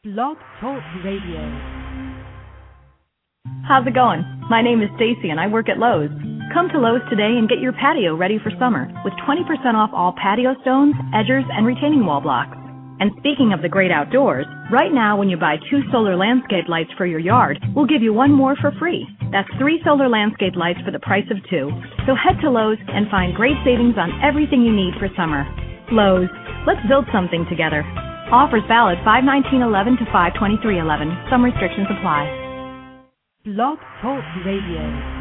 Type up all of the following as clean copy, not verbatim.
Blog Talk Radio. How's it going? My name is Stacy and I work at Lowe's. Come to Lowe's today and get your patio ready for summer with 20% off all patio stones, edgers, and retaining wall blocks. And speaking of the great outdoors, right now when you buy 2 solar landscape lights for your yard, we'll give you 1 more for free. That's 3 solar landscape lights for the price of 2. So head to Lowe's and find great savings on everything you need for summer. Lowe's, let's build something together. Offers valid 5/19/11 to 5/23/11. Some restrictions apply. Blog Talk Radio.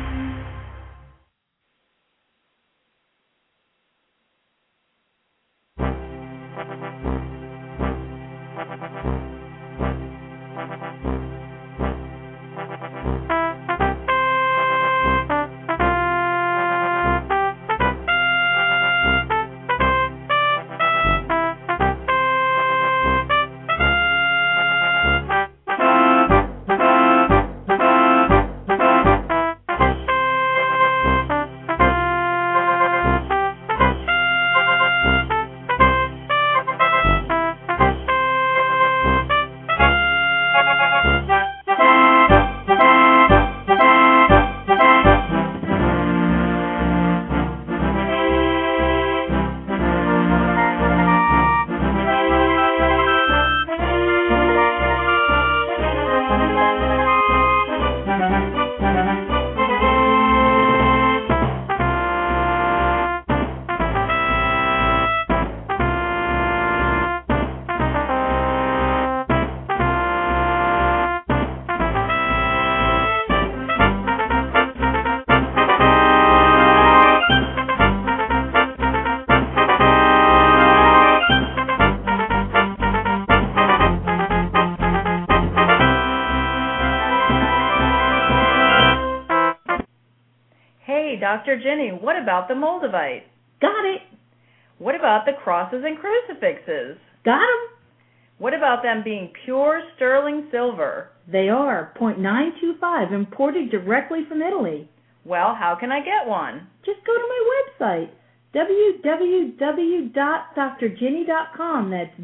Dr. Jenny, what about the Moldavite? Got it. What about the crosses and crucifixes? Got 'em. What about them being pure sterling silver? They are .925, imported directly from Italy. Well, how can I get one? Just go to my website, www.drginny.com. That's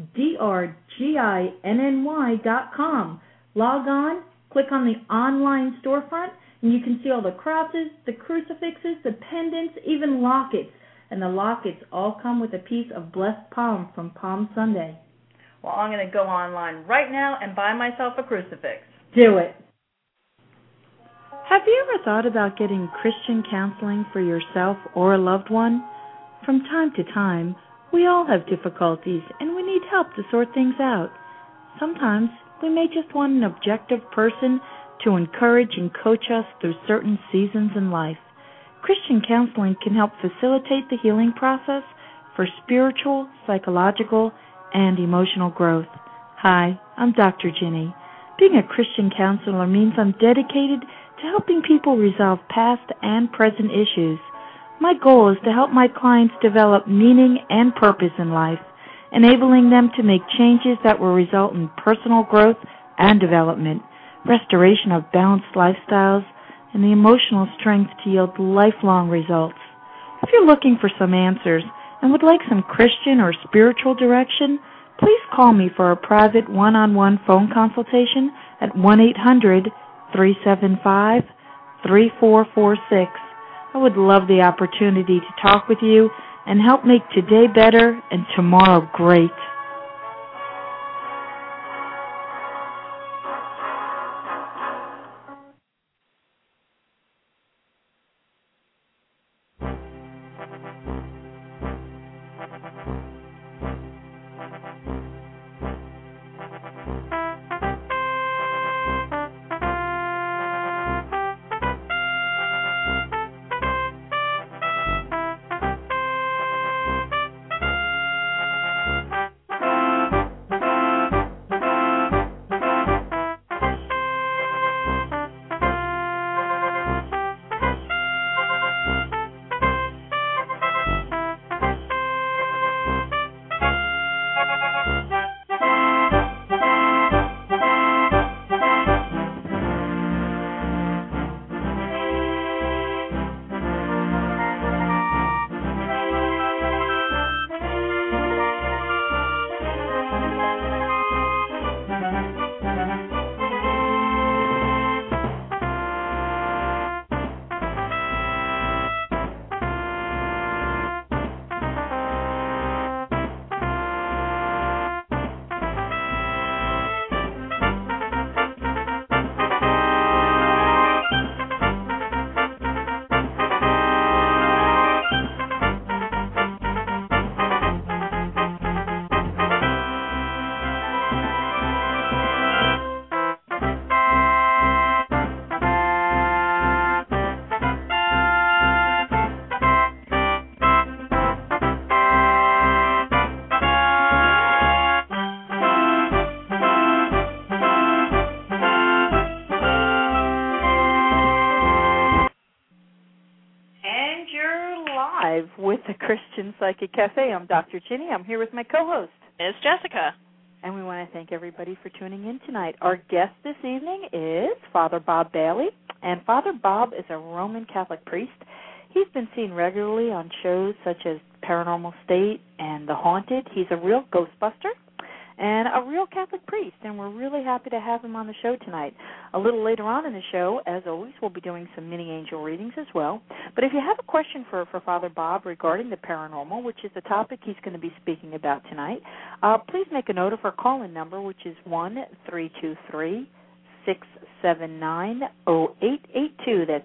DRGINNY.com. Log on, click on the online storefront, and you can see all the crosses, the crucifixes, the pendants, even lockets. And the lockets all come with a piece of blessed palm from Palm Sunday. Well, I'm going to go online right now and buy myself a crucifix. Do it. Have you ever thought about getting Christian counseling for yourself or a loved one? From time to time, we all have difficulties and we need help to sort things out. Sometimes we may just want an objective person to encourage and coach us through certain seasons in life. Christian counseling can help facilitate the healing process for spiritual, psychological, and emotional growth. Hi, I'm Dr. Jenny. Being a Christian counselor means I'm dedicated to helping people resolve past and present issues. My goal is to help my clients develop meaning and purpose in life, enabling them to make changes that will result in personal growth and development, restoration of balanced lifestyles, and the emotional strength to yield lifelong results. If you're looking for some answers and would like some Christian or spiritual direction, please call me for a private one-on-one phone consultation at 1-800-375-3446. I would love the opportunity to talk with you and help make today better and tomorrow great. the Christian Psychic Cafe. I'm Dr. Ginny. I'm here with my co-host, Miss Jessica. And we want to thank everybody for tuning in tonight. Our guest this evening is Father Bob Bailey, and Father Bob is a Roman Catholic priest. He's been seen regularly on shows such as Paranormal State and The Haunted. He's a real Ghostbuster and a real Catholic priest, and we're really happy to have him on the show tonight. A little later on in the show, as always, we'll be doing some mini angel readings as well. But if you have a question for Father Bob regarding the paranormal, which is the topic he's going to be speaking about tonight, please make a note of our call-in number, which is 1-323-679-0882. That's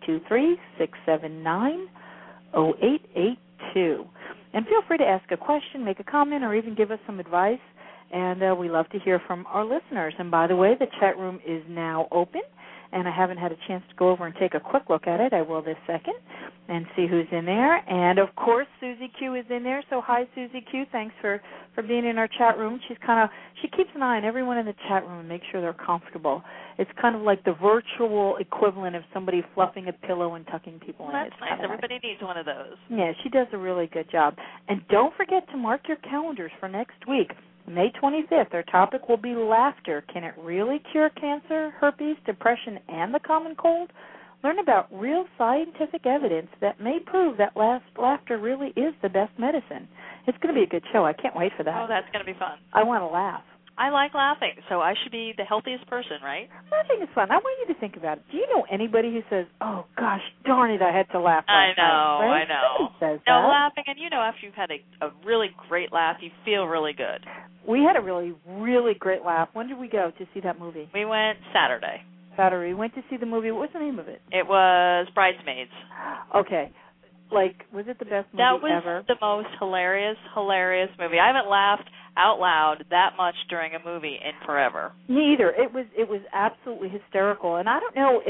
323-679-0882. And feel free to ask a question, make a comment, or even give us some advice. And we love to hear from our listeners. And by the way, the chat room is now open, and I haven't had a chance to go over and take a quick look at it. I will this second and see who's in there. And, of course, Susie Q is in there. So, hi, Susie Q. Thanks for being in our chat room. She keeps an eye on everyone in the chat room and makes sure they're comfortable. It's kind of like the virtual equivalent of somebody fluffing a pillow and tucking people in. That's nice. Everybody needs one of those. Yeah, she does a really good job. And don't forget to mark your calendars for next week. May 25th, our topic will be laughter. Can it really cure cancer, herpes, depression, and the common cold? Learn about real scientific evidence that may prove that laughter really is the best medicine. It's going to be a good show. I can't wait for that. Oh, that's going to be fun. I want to laugh. I like laughing, so I should be the healthiest person, right? Laughing is fun. I want you to think about it. Do you know anybody who says, oh, gosh, darn it, I had to laugh last night? I know. Nobody says no, that. Laughing, and after you've had a really great laugh, you feel really good. We had a really, really great laugh. When did we go to see that movie? We went Saturday. We went to see the movie. What was the name of it? It was Bridesmaids. Okay. Was it the best movie ever? That was ever? The most hilarious movie. I haven't laughed out loud that much during a movie in forever. Me either. It was absolutely hysterical. And I don't know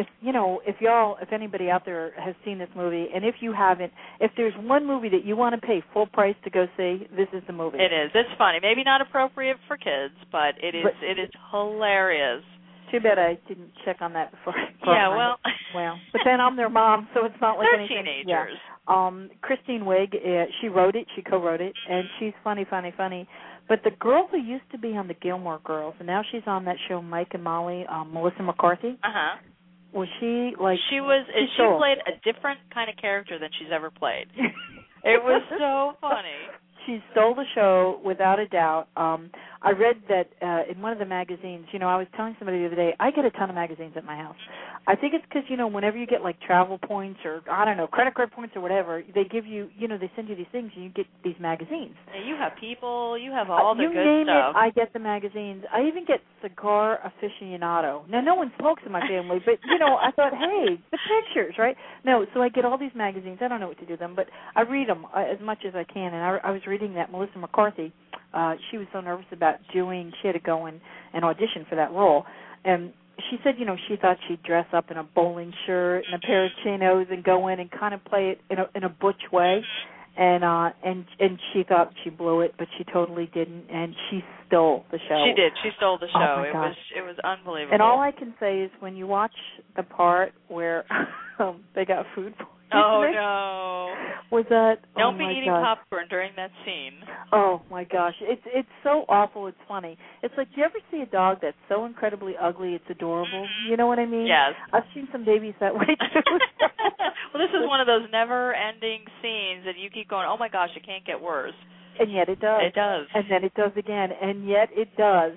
if anybody out there has seen this movie, and if you haven't, if there's one movie that you want to pay full price to go see, this is the movie. It is. It's funny. Maybe not appropriate for kids, but it is hilarious. Too bad I didn't check on that before. Well, but then I'm their mom, so it's not like they're anything. Teenagers. Yeah. Christine Wiig, she wrote it, she co-wrote it, and she's funny. But the girl who used to be on the Gilmore Girls, and now she's on that show Mike and Molly, Melissa McCarthy. Was she like? She played a different kind of character than she's ever played. It was so funny. She stole the show without a doubt. I read that in one of the magazines, I was telling somebody the other day, I get a ton of magazines at my house. I think it's because, whenever you get like travel points or, I don't know, credit card points or whatever, they give you, they send you these things and you get these magazines. Yeah, you have people, you have all the good stuff. You name it, I get the magazines. I even get Cigar Aficionado. Now, no one smokes in my family, but, I thought, hey, the pictures, right? No, so I get all these magazines. I don't know what to do with them, but I read them as much as I can. And I was reading that Melissa McCarthy, she was so nervous about she had to go and audition for that role. And she said, she thought she'd dress up in a bowling shirt and a pair of chinos and go in and kind of play it in a butch way. And she thought she blew it, but she totally didn't, and she stole the show. She did. She stole the show. Oh my gosh. It was unbelievable. And all I can say is when you watch the part where they got food poisoning. Oh no! Was that? Don't be eating popcorn during that scene. Oh my gosh! It's so awful. It's funny. It's like, do you ever see a dog that's so incredibly ugly it's adorable? You know what I mean? Yes. I've seen some babies that way too. Well, this is one of those never-ending scenes that you keep going, oh my gosh, it can't get worse. And yet it does. It does. And then it does again. And yet it does.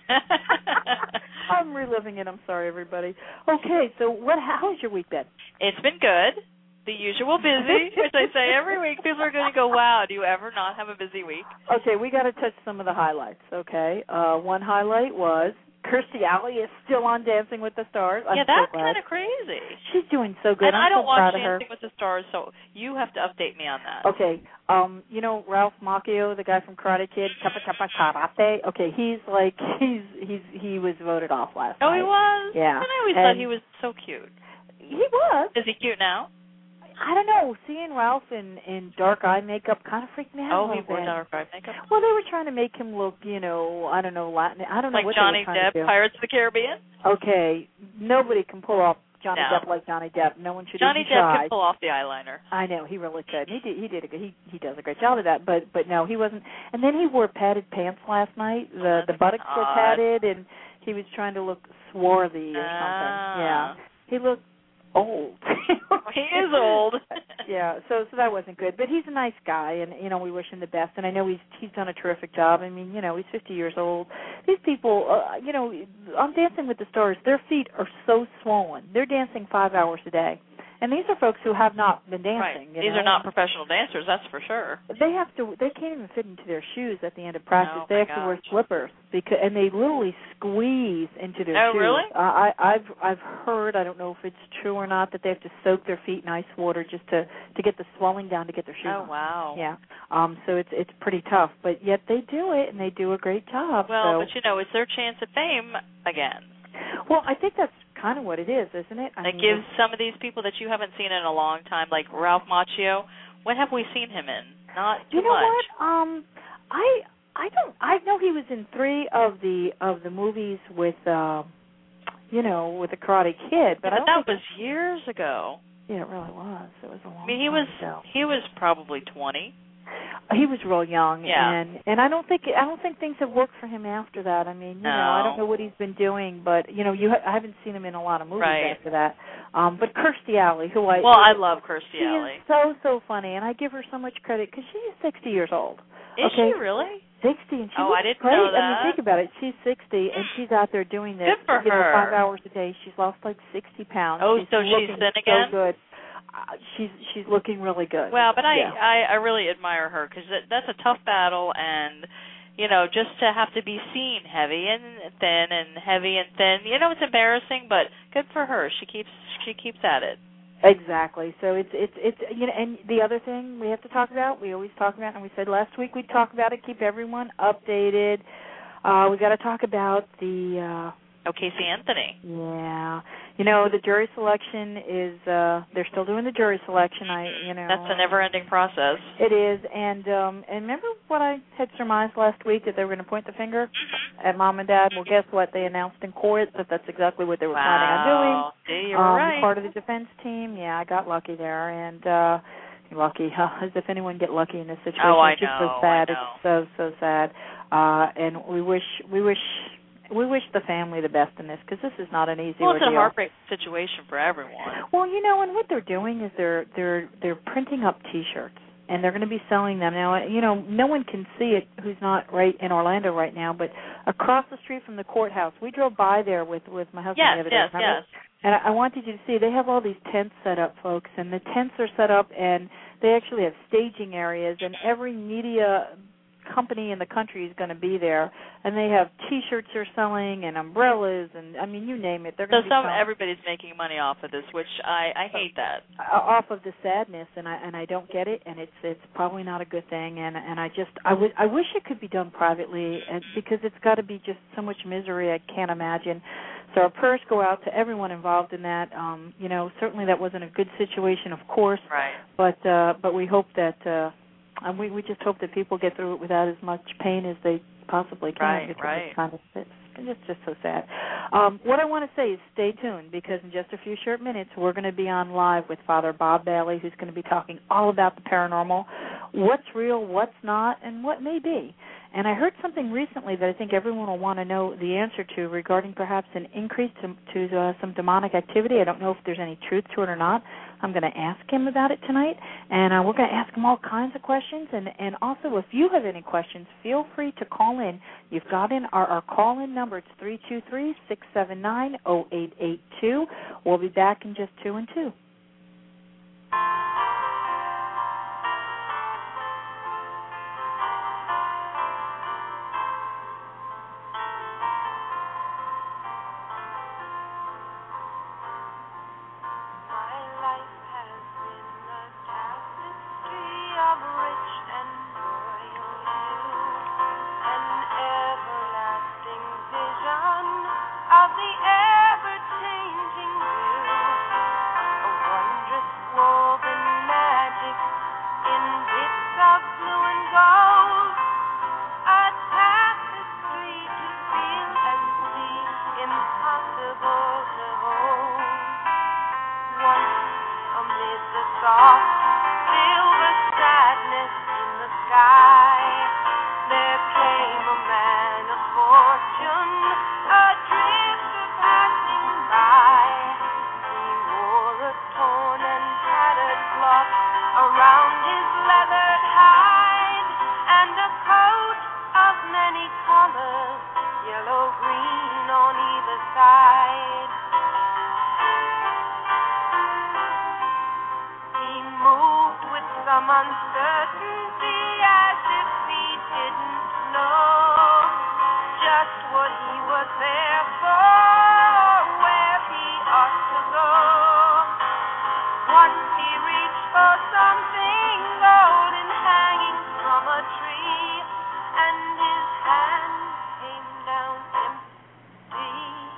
I'm reliving it. I'm sorry, everybody. Okay, so how's your week been? It's been good. The usual busy, which I say every week. People are going to go, wow, do you ever not have a busy week? Okay, we got to touch some of the highlights, okay? One highlight was Kirstie Alley is still on Dancing with the Stars. Yeah, that's kind of crazy. She's doing so good. And I don't watch Dancing with the Stars, so you have to update me on that. Okay, Ralph Macchio, the guy from Karate Kid, Karate. Okay, he was voted off last night. Oh, he was? Yeah. And I always thought he was so cute. He was. Is he cute now? I don't know. Seeing Ralph in dark eye makeup kind of freaked me out. Oh, he wore dark eye makeup? Well, they were trying to make him look, I don't know, Latin. I don't know like what Johnny they were trying Depp, to do. Pirates of the Caribbean? Okay, nobody can pull off Johnny Depp like Johnny Depp. No one should Johnny even Depp try. can pull off the eyeliner. I know, he really could. He does a great job of that. But no, he wasn't. And then he wore padded pants last night. The buttocks were padded, and he was trying to look swarthy or something. Yeah, he looked old. He is old. Yeah, so that wasn't good. But he's a nice guy, and we wish him the best. And I know he's done a terrific job. I mean, he's 50 years old. These people, on Dancing with the Stars, their feet are so swollen. They're dancing 5 hours a day. And these are folks who have not been dancing. Right. These are not professional dancers, that's for sure. They can't even fit into their shoes at the end of practice. They have to wear slippers and they literally squeeze into their shoes. Oh, really? I've heard, I don't know if it's true or not, that they have to soak their feet in ice water just to get the swelling down to get their shoes on. Oh, wow. Yeah. So it's pretty tough, but yet they do it and they do a great job. Well, but it's their chance at fame again. Well, I think that's kind of what it is, isn't it? It gives some of these people that you haven't seen in a long time, like Ralph Macchio. What have we seen him in? Not too much. You know what? I know he was in 3 of the movies with with the Karate Kid, but that was years ago. Yeah, it really was. It was a long time ago. He was probably 20. He was real young, yeah. and I don't think things have worked for him after that. I mean, I don't know what he's been doing, but I haven't seen him in a lot of movies after that. But Kirstie Alley, I love Kirstie Alley. She is so funny, and I give her so much credit because she is 60 years old. Is she really? 60, and she I didn't great. know that. I mean, think about it. She's 60, and she's out there doing this. Good for her. 5 hours a day. She's lost like 60 pounds. Oh, so she's thin again? So good. She's looking really good. Well, but I really admire her because that's a tough battle, and just to have to be seen heavy and thin and heavy and thin, it's embarrassing, but good for her. She keeps at it. Exactly. So it's and the other thing we have to talk about, we always talk about, and we said last week we'd talk about it, keep everyone updated. We got to talk about the Casey Anthony. Yeah. The jury selection is they're still doing the jury selection. That's a never-ending process. It is, and remember what I had surmised last week, that they were going to point the finger at Mom and Dad? Well, guess what? They announced in court that that's exactly what they were planning on doing. See, you were right. Part of the defense team. Yeah, I got lucky there, and lucky, as if anyone get lucky in this situation. Oh, I it's just know. so sad. I know. It's so sad, and we wish the family the best in this, because this is not an easy ordeal. Well, it's a heartbreak situation for everyone. Well, and what they're doing is they're printing up T-shirts, and they're going to be selling them. Now, no one can see it who's not right in Orlando right now, but across the street from the courthouse, we drove by there with my husband the other day. Yes. And I wanted you to see, they have all these tents set up, folks, and the tents are set up, and they actually have staging areas, and every media company in the country is going to be there, and they have T-shirts they're selling and umbrellas, and I mean, you name it. They're going to be selling. Everybody's making money off of this, which I hate that. Off of the sadness, and I don't get it, and it's probably not a good thing, and I wish it could be done privately, and because it's got to be just so much misery I can't imagine. So our prayers go out to everyone involved in that. Certainly that wasn't a good situation, of course. Right. But we hope that. We just hope that people get through it without as much pain as they possibly can. Right. It's just so sad. What I want to say is stay tuned, because in just a few short minutes we're going to be on live with Father Bob Bailey, who's going to be talking all about the paranormal, what's real, what's not, and what may be. And I heard something recently that I think everyone will want to know the answer to, regarding perhaps an increase to some demonic activity. I don't know if there's any truth to it or not. I'm going to ask him about it tonight, and we're going to ask him all kinds of questions. And also, if you have any questions, feel free to call in. You've got our call-in number. It's 323-679-0882. We'll be back in just 2 and 2. the soft silver sadness in the sky. There came a man of fortune, a drifter passing by. He wore a torn and tattered cloth around his leathered hide, and a coat of many colors, yellow, green on either side. He moved with some uncertainty as if he didn't know just what he was there for, where he ought to go. Once he reached for something golden hanging from a tree, and his hand came down empty.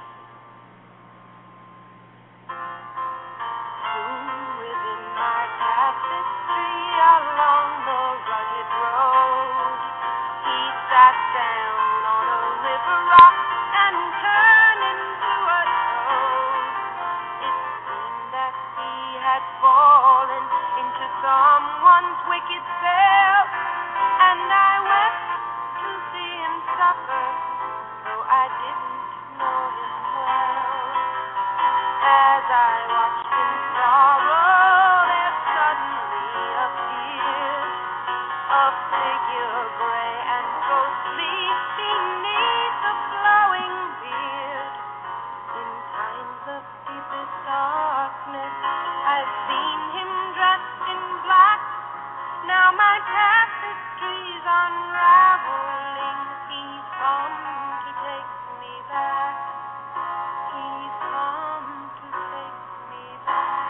Within my tapestry along the rugged road, he sat down on a river rock and turned into a toad. It seemed that he had fallen into someone's wicked spell, and I wept to see him suffer, though I didn't know him well. As I watched him sorrow, there suddenly appeared a figure gray and ghostly beneath the flowing beard. In times of deepest darkness, I've seen him dressed in black. Now my tapestry's unraveling. He's come to take me back. He's come to take me back.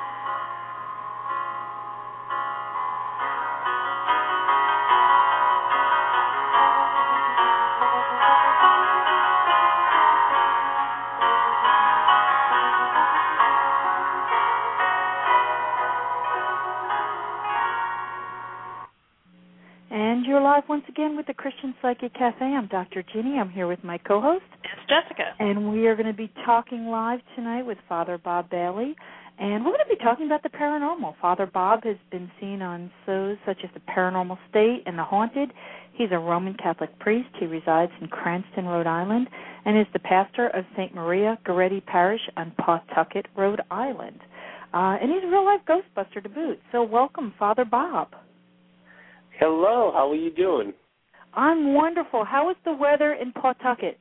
And you're live once again with the Christian Psychic Cafe. I'm Dr. Ginny. I'm here with my co-host. It's Jessica. And we are going to be talking live tonight with Father Bob Bailey. And we're going to be talking about the paranormal. Father Bob has been seen on shows such as The Paranormal State and The Haunted. He's a Roman Catholic priest. He resides in Cranston, Rhode Island, and is the pastor of St. Maria Goretti Parish on Pawtucket, Rhode Island. And he's a real-life ghostbuster to boot. So welcome, Father Bob. Hello, how are you doing? I'm wonderful. How is the weather in Pawtucket?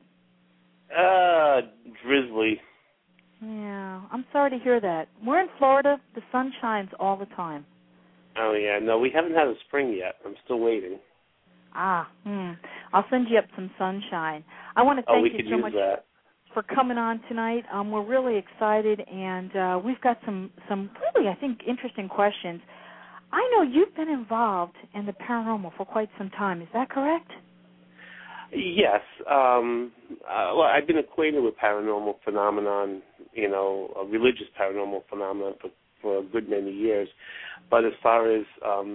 Drizzly. Yeah, I'm sorry to hear that. We're in Florida. The sun shines all the time. Oh, yeah. No, we haven't had a spring yet. I'm still waiting. I'll send you up some sunshine. I want to thank you so much for coming on tonight. We're really excited, and we've got some really, I think, interesting questions. I know you've been involved in the paranormal for quite some time. Is that correct? Yes. Well, I've been acquainted with paranormal phenomenon, a religious paranormal phenomenon for a good many years. But as far as,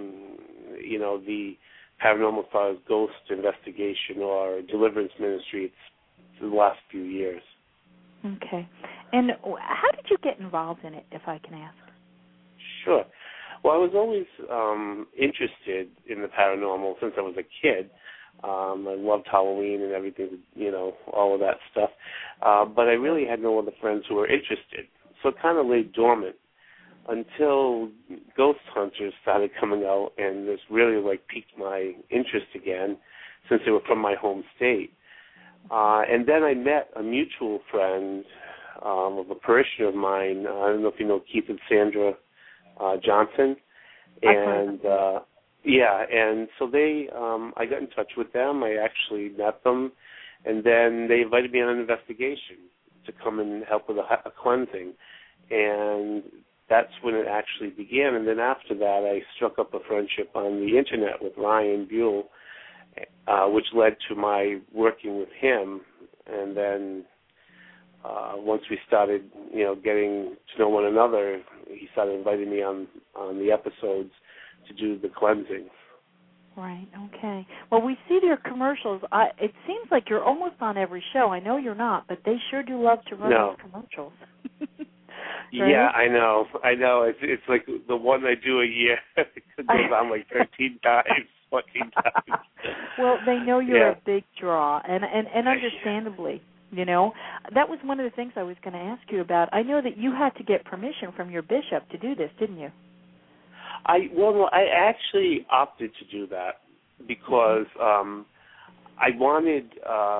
the paranormal, as far as ghost investigation or deliverance ministry, it's the last few years. Okay. And how did you get involved in it, if I can ask? Sure. Well, I was always interested in the paranormal since I was a kid. I loved Halloween and everything, all of that stuff. But I really had no other friends who were interested. So it kind of lay dormant until Ghost Hunters started coming out, and this really, piqued my interest again since they were from my home state. And then I met a mutual friend of a parishioner of mine. I don't know if you know Keith and Sandra Johnson, and and so I got in touch with them. I actually met them, and then they invited me on an investigation to come and help with a cleansing, and that's when it actually began. And then after that, I struck up a friendship on the internet with Ryan Buell, which led to my working with him, and then once we started, getting to know one another, he started inviting me on the episodes to do the cleansing. Right, okay. Well, we see their commercials. It seems like you're almost on every show. I know you're not, but they sure do love to run those commercials. Yeah, I know. It's like the one I do a year. It goes on like 13 times, 14 times. Well, they know you're a big draw, and understandably, you know. That was one of the things I was going to ask you about. I know that you had to get permission from your bishop to do this, didn't you? I actually opted to do that because I wanted,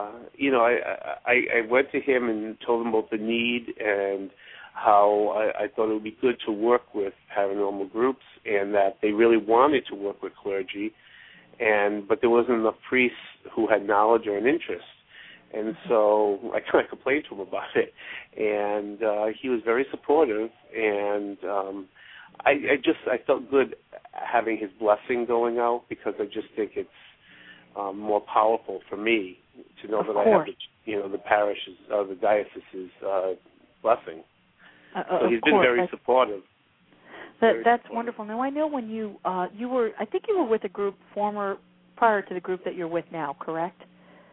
I went to him and told him about the need and how I thought it would be good to work with paranormal groups and that they really wanted to work with clergy, but there wasn't enough priests who had knowledge or an interest. And so I kind of complained to him about it, and he was very supportive, and I felt good having his blessing going out because I just think it's more powerful for me to know that I have the parish's, the diocese's blessing. So he's been very supportive. That's wonderful. Now I know when you were, I think you were with a group prior to the group that you're with now, correct?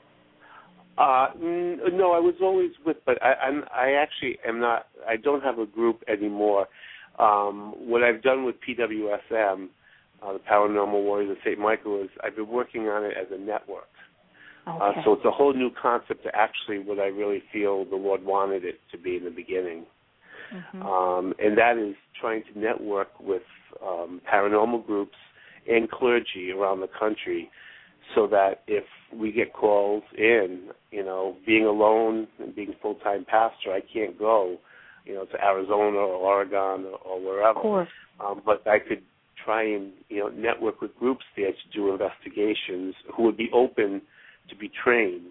No, I was always with, but I actually am not. I don't have a group anymore. What I've done with PWSM, the Paranormal Warriors of St. Michael, is I've been working on it as a network. Okay. So it's a whole new concept to actually what I really feel the Lord wanted it to be in the beginning. And that is trying to network with paranormal groups and clergy around the country so that if we get calls in, being alone and being full-time pastor, I can't go, to Arizona or Oregon or wherever. Of course. But I could try and, network with groups there to do investigations who would be open to be trained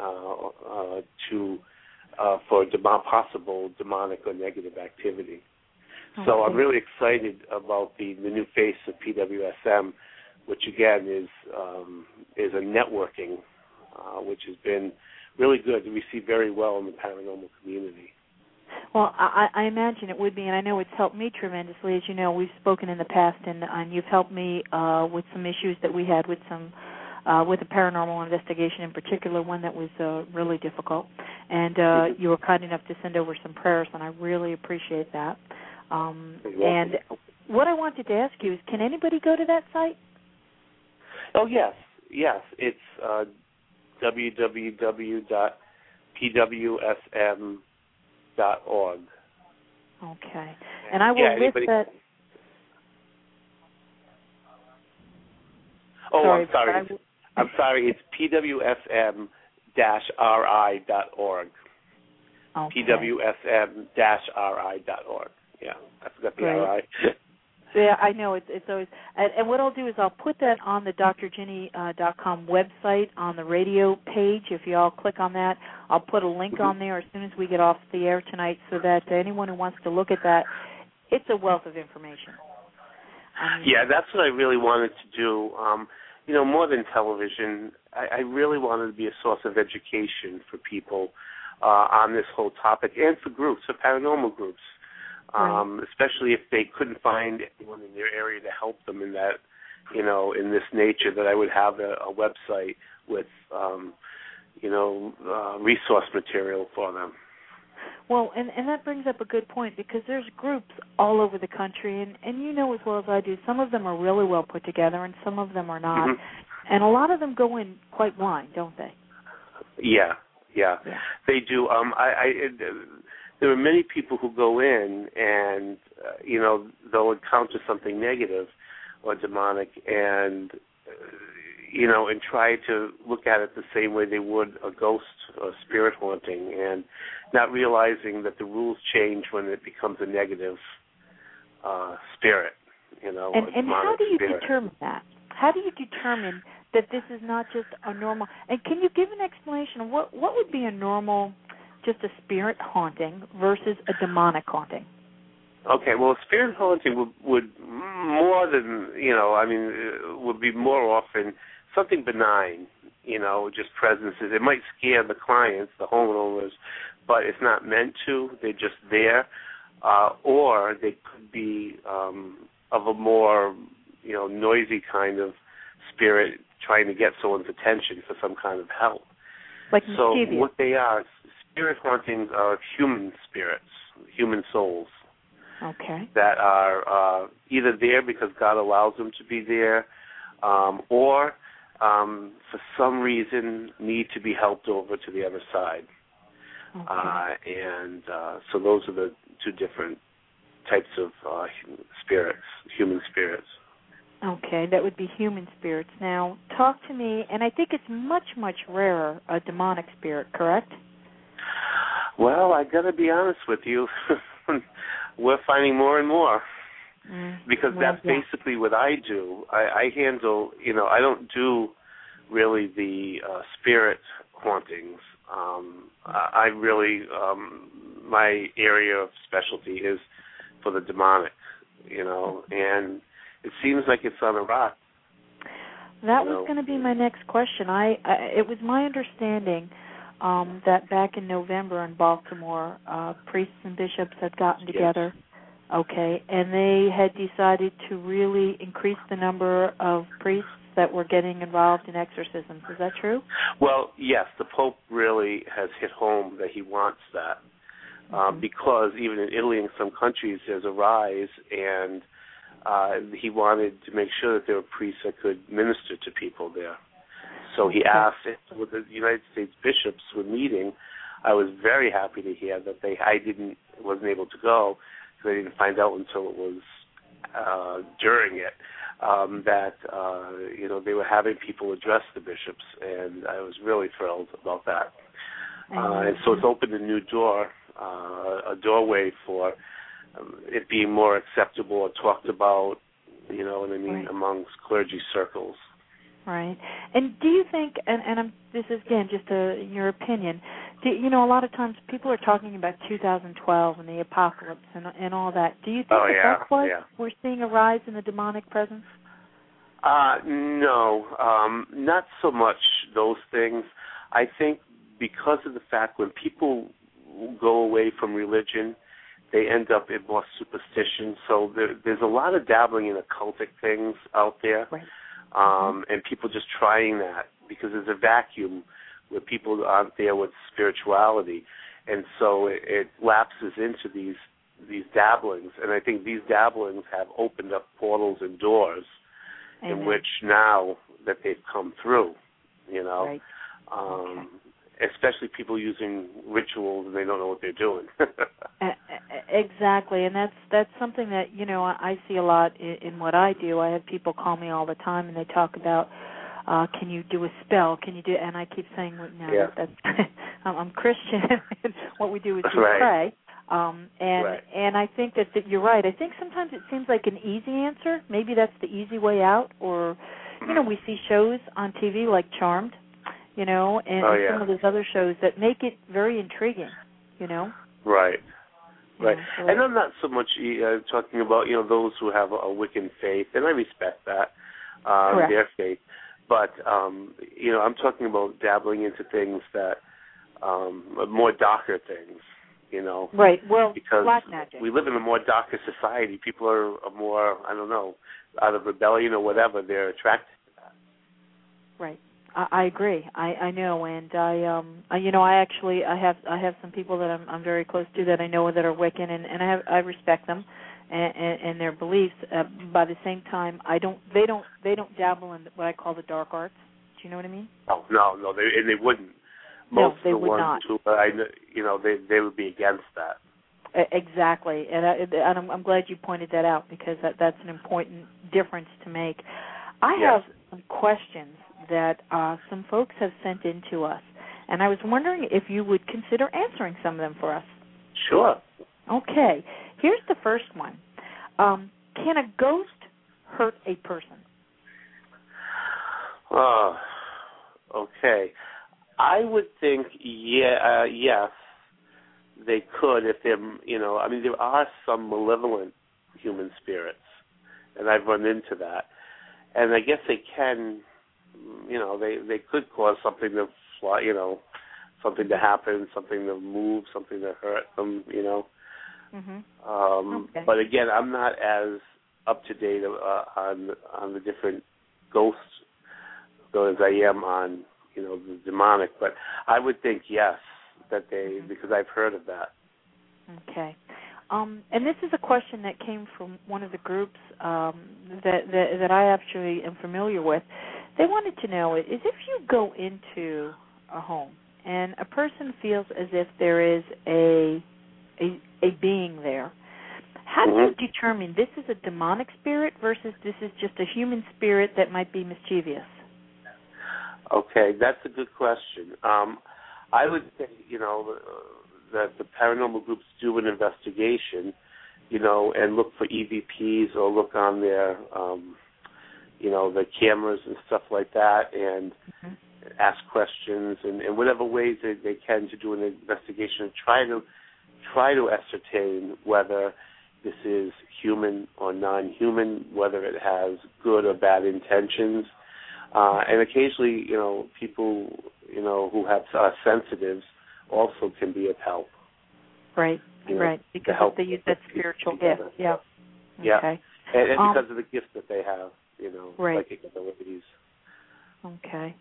for possible demonic or negative activity. Okay. So I'm really excited about the new face of PWSM, which again is a networking, which has been really good, received very well in the paranormal community. Well, I imagine it would be, and I know it's helped me tremendously. As you know, we've spoken in the past, and you've helped me with some issues that we had with with a paranormal investigation in particular, one that was really difficult. And you were kind enough to send over some prayers, and I really appreciate that. And what I wanted to ask you is, can anybody go to that site? Oh, yes. It's www.pwsm.org. Okay. And I will list that. Oh, I'm sorry. I'm sorry. It's pwsm-ri.org. Okay. pwsm-ri.org. Yeah, I forgot the RI. Yeah, I know. It's always. And what I'll do is I'll put that on the drginny.com website on the radio page. If you all click on that, I'll put a link on there as soon as we get off the air tonight, so that anyone who wants to look at that, it's a wealth of information. Yeah, that's what I really wanted to do. More than television, I really wanted to be a source of education for people on this whole topic, and for groups, for paranormal groups, especially if they couldn't find anyone in their area to help them in that, in this nature, that I would have a website with, resource material for them. Well, and that brings up a good point, because there's groups all over the country, and you know as well as I do, some of them are really well put together and some of them are not. And a lot of them go in quite blind, don't they? Yeah. They do. There are many people who go in and, they'll encounter something negative or demonic and try to look at it the same way they would a ghost or spirit haunting, and not realizing that the rules change when it becomes a negative spirit, And how do you determine that? How do you determine that this is not just a normal? And can you give an explanation of what would be a normal, just a spirit haunting versus a demonic haunting? Okay, well, spirit haunting would more than, would be more often something benign, just presences. It might scare the clients, the homeowners, but it's not meant to. They're just there. Or they could be of a more, noisy kind of spirit trying to get someone's attention for some kind of help. Like so mischievous. What they are, spirit hauntings are human spirits, human souls. Okay. that are either there because God allows them to be there, or for some reason need to be helped over to the other side. Okay. So those are the two different types of spirits, human spirits. Okay, that would be human spirits. Now, talk to me, and I think it's much, much rarer, a demonic spirit, correct? Well, I got to be honest with you. We're finding more and more. Because that's basically what I do. I handle, I don't do really the spirit hauntings. I really, my area of specialty is for the demonic, and it seems like it's on a rock. That was going to be my next question. It was my understanding that back in November in Baltimore, priests and bishops had gotten together. Yes. Okay, and they had decided to really increase the number of priests that were getting involved in exorcisms. Is that true? Well, yes, the Pope really has hit home that he wants that because even in Italy and some countries there's a rise, and he wanted to make sure that there were priests that could minister to people there. So he asked, when the United States bishops were meeting, I was very happy to hear that wasn't able to go. I didn't find out until it was during it that they were having people address the bishops, and I was really thrilled about that. And so it's opened a new door, a doorway for it being more acceptable or talked about, right. amongst clergy circles. Right. And do you think, this is, again, just your opinion, a lot of times people are talking about 2012 and the apocalypse and all that. Do you think that's why we're seeing a rise in the demonic presence? No, not so much those things. I think because of the fact when people go away from religion, they end up in more superstition. So there's a lot of dabbling in occultic things out there. Right. And people just trying that because there's a vacuum where people aren't there with spirituality, and so it lapses into these dabblings. And I think these dabblings have opened up portals and doors in which now that they've come through, right. Especially people using rituals and they don't know what they're doing. Exactly, and that's something that I see a lot in what I do. I have people call me all the time and they talk about, can you do a spell? Can you do? And I keep saying, that's I'm Christian. What we do is we pray. And I think that you're right. I think sometimes it seems like an easy answer. Maybe that's the easy way out. Or, we see shows on TV like Charmed, and some of those other shows that make it very intriguing, Right. Right. And I'm not so much talking about, those who have a Wiccan faith, and I respect that, their faith. But, I'm talking about dabbling into things that, more darker things, Right. Well, because black magic. We live in a more darker society. People are more, I don't know, out of rebellion or whatever, they're attracted to that. Right. I agree. I know, and I have some people that I'm very close to that I know that are Wiccan, and I respect them and their beliefs. By the same time, they don't dabble in what I call the dark arts. Do you know what I mean? Oh no, they wouldn't. Most of the ones who they would be against that. Exactly, and I'm glad you pointed that out because that's an important difference to make. I have some questions that some folks have sent in to us, and I was wondering if you would consider answering some of them for us. Sure. Okay. Here's the first one. Can a ghost hurt a person? Okay. I would think, yes, they could if they're, there are some malevolent human spirits, and I've run into that. And I guess they can, they could cause something to fly, something to happen, something to move, something to hurt them, Okay. But again, I'm not as up to date on the different ghosts as I am on, the demonic. But I would think yes, that they, because I've heard of that. Okay. And this is a question that came from one of the groups that I actually am familiar with. They wanted to know is if you go into a home and a person feels as if there is a being there, how do you determine this is a demonic spirit versus this is just a human spirit that might be mischievous? Okay, that's a good question. I would say, that the paranormal groups do an investigation, and look for EVPs or look on their, the cameras and stuff like that, and ask questions and whatever ways they can to do an investigation and try to ascertain whether this is human or non-human, whether it has good or bad intentions. And occasionally, people, who have sensitives also can be of help. Right, right, because they use that spiritual gift. Yeah. Yeah. Okay. And because of the gift that they have, right. psychic abilities. Okay.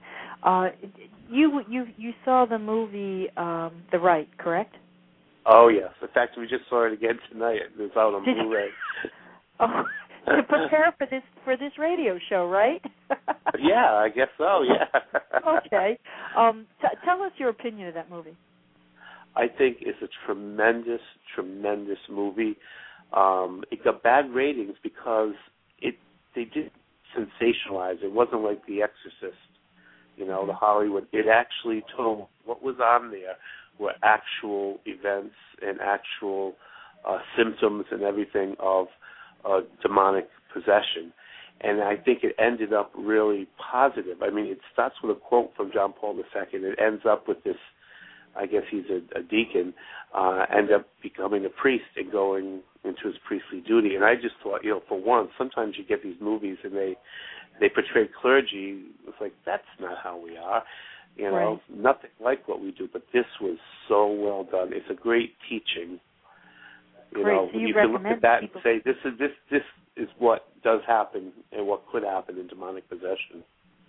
You saw the movie The Rite, correct? Oh, yes. In fact, we just saw it again tonight. It's out on Blu-ray. To prepare for this radio show, right? Yeah, I guess so, yeah. Okay. Tell us your opinion of that movie. I think it's a tremendous, tremendous movie. It got bad ratings because they did sensationalize. It wasn't like The Exorcist, the Hollywood. It actually told what was on there were actual events and actual symptoms and everything of demonic possession. And I think it ended up really positive. I mean, it starts with a quote from John Paul II. It ends up with this, I guess he's a deacon, end up becoming a priest and going into his priestly duty. And I just thought, for once, sometimes you get these movies and they portray clergy. It's like, that's not how we are. Right. Nothing like what we do. But this was so well done. It's a great teaching. Great. So you can look at that and say, this is what does happen and what could happen in demonic possession.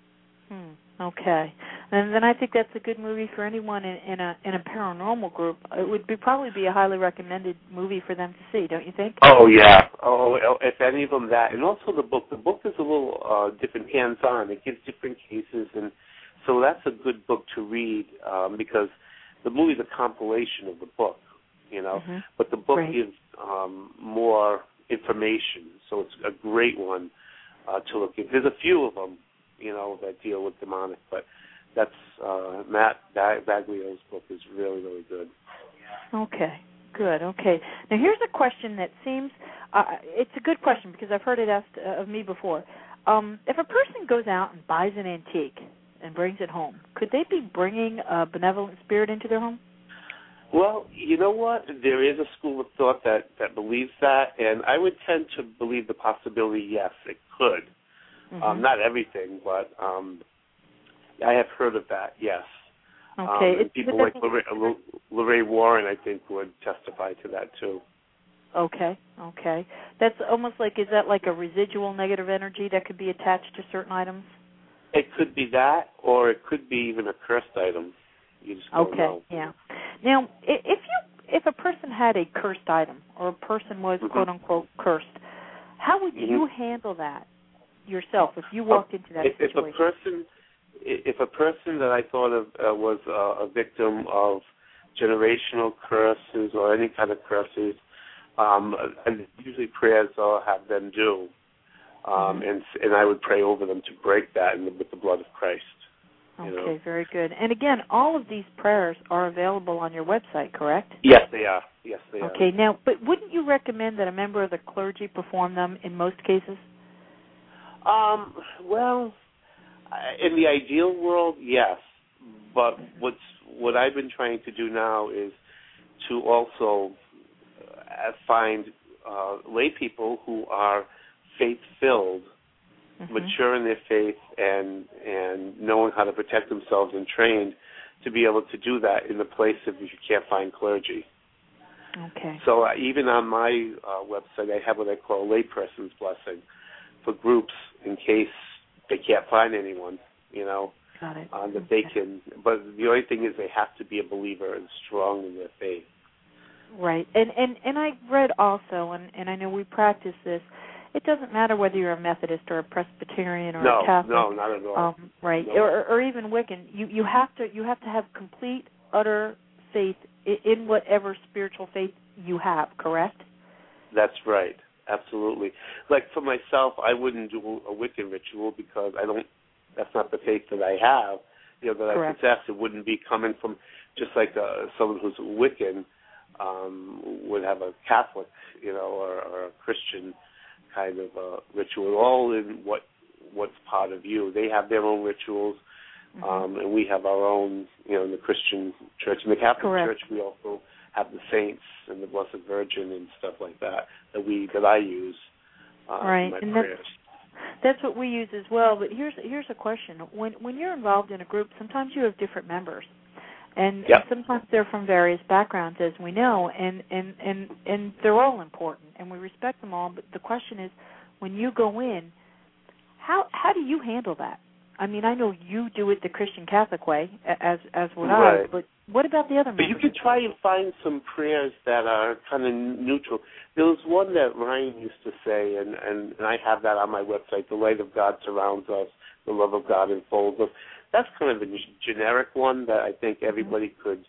Okay, and then I think that's a good movie for anyone in a paranormal group. It would probably be a highly recommended movie for them to see, don't you think? Oh yeah. Oh, if any of them that, and also the book. The book is a little different, hands-on. It gives different cases, and so that's a good book to read because the movie is a compilation of the book, But the book gives more information, so it's a great one to look at. There's a few of them, that deal with demonic, but that's Matt Baglio's book is really, really good. Okay, good. Okay. Now here's a question that seems, it's a good question because I've heard it asked of me before. If a person goes out and buys an antique and brings it home, could they be bringing a benevolent spirit into their home? Well, you know what? There is a school of thought that believes that, and I would tend to believe the possibility, yes, it could. Not everything, but I have heard of that, yes. Okay. And people like Lorraine Warren, I think, would testify to that, too. Okay. That's almost like, is that like a residual negative energy that could be attached to certain items? It could be that, or it could be even a cursed item. You just don't know. Yeah. Now, if a person had a cursed item, or a person was quote unquote cursed, how would you handle that yourself if you walked into that situation? If a person that I thought of was a victim of generational curses or any kind of curses, and usually prayers I'll have them do, and I would pray over them to break that with the blood of Christ. Okay, very good. And again, all of these prayers are available on your website, correct? Yes, they are. Okay, now, but wouldn't you recommend that a member of the clergy perform them in most cases? Well, in the ideal world, yes. But what I've been trying to do now is to also find lay people who are faith-filled, mature in their faith, and knowing how to protect themselves and trained to be able to do that in the place if you can't find clergy. Okay. So even on my website, I have what I call a layperson's blessing for groups in case they can't find anyone, Got it. That they can. But the only thing is they have to be a believer and strong in their faith. Right. And I read also, and I know we practice this, it doesn't matter whether you're a Methodist or a Presbyterian or a Catholic. No, not at all. Right. No. Or even Wiccan. You have to have complete, utter faith in whatever spiritual faith you have, correct? That's right. Absolutely. Like for myself, I wouldn't do a Wiccan ritual because that's not the faith that I have, that Correct. I possess. It wouldn't be coming from just like someone who's Wiccan would have a Catholic, or a Christian kind of ritual, all in what's part of you. They have their own rituals, and we have our own, in the Christian church. In the Catholic Correct. Church, we also have the saints and the Blessed Virgin and stuff like that I use right. in my and prayers. That's what we use as well. But here's a question: when you're involved in a group, sometimes you have different members, and sometimes they're from various backgrounds, as we know, and they're all important, and we respect them all. But the question is, when you go in, how do you handle that? I mean, I know you do it the Christian Catholic way, as would I, but what about the other members? But you could try and find some prayers that are kind of neutral. There was one that Ryan used to say, and I have that on my website, the light of God surrounds us, the love of God enfolds us. That's kind of a generic one that I think everybody could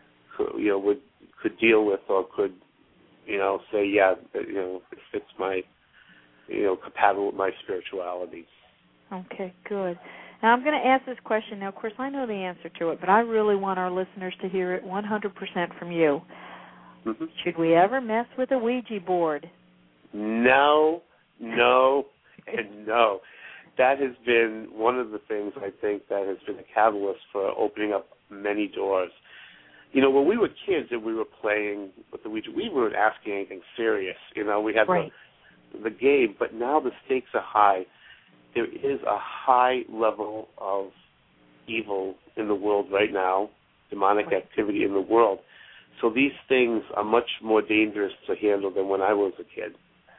deal with, or could, say, it fits my, compatible with my spirituality. Okay, good. Now, I'm going to ask this question. Now, of course, I know the answer to it, but I really want our listeners to hear it 100% from you. Mm-hmm. Should we ever mess with a Ouija board? No, and no. That has been one of the things I think that has been a catalyst for opening up many doors. When we were kids and we were playing with the Ouija, we weren't asking anything serious. We had the game, but now the stakes are high. There is a high level of evil in the world right now, demonic activity in the world. So these things are much more dangerous to handle than when I was a kid,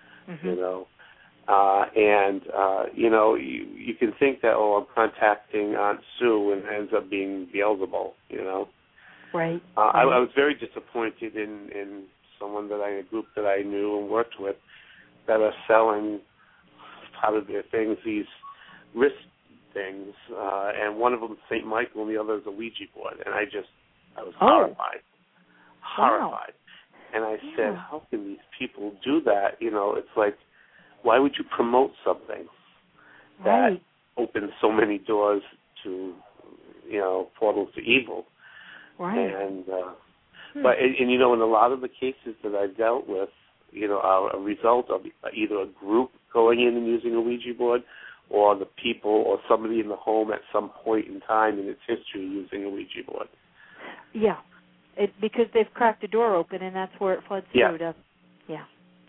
you can think that, I'm contacting Aunt Sue, and it ends up being Beelzebul, Right. I was very disappointed in someone a group that I knew and worked with that are selling part of their things, these wrist things, and one of them is St. Michael and the other is a Ouija board, and I was horrified. Wow. And I said, how can these people do that? It's like, why would you promote something that opens so many doors to, portals to evil? Right. And but in a lot of the cases that I've dealt with, are a result of either a group going in and using a Ouija board, or the people or somebody in the home at some point in time in its history using a Ouija board. Yeah, because they've cracked the door open, and that's where it floods through. Yeah.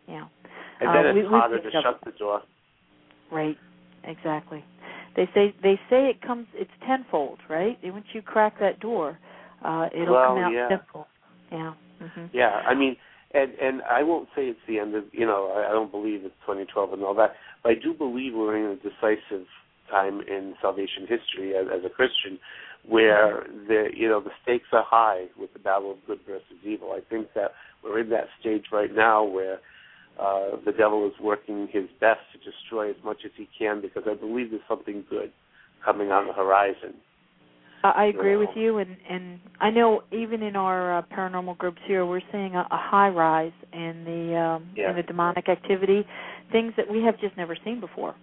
And then it's harder to shut the door. Right, exactly. They say it's tenfold, right? Once you crack that door, it'll come out tenfold. Yeah. Mm-hmm. Yeah, I mean, and I won't say it's the end of, I don't believe it's 2012 and all that, but I do believe we're in a decisive time in salvation history as a Christian, where the stakes are high with the battle of good versus evil. I think that we're in that stage right now where the devil is working his best to destroy as much as he can, because I believe there's something good coming on the horizon. I agree with you, and I know even in our paranormal groups here, we're seeing a high rise in the demonic activity, things that we have just never seen before.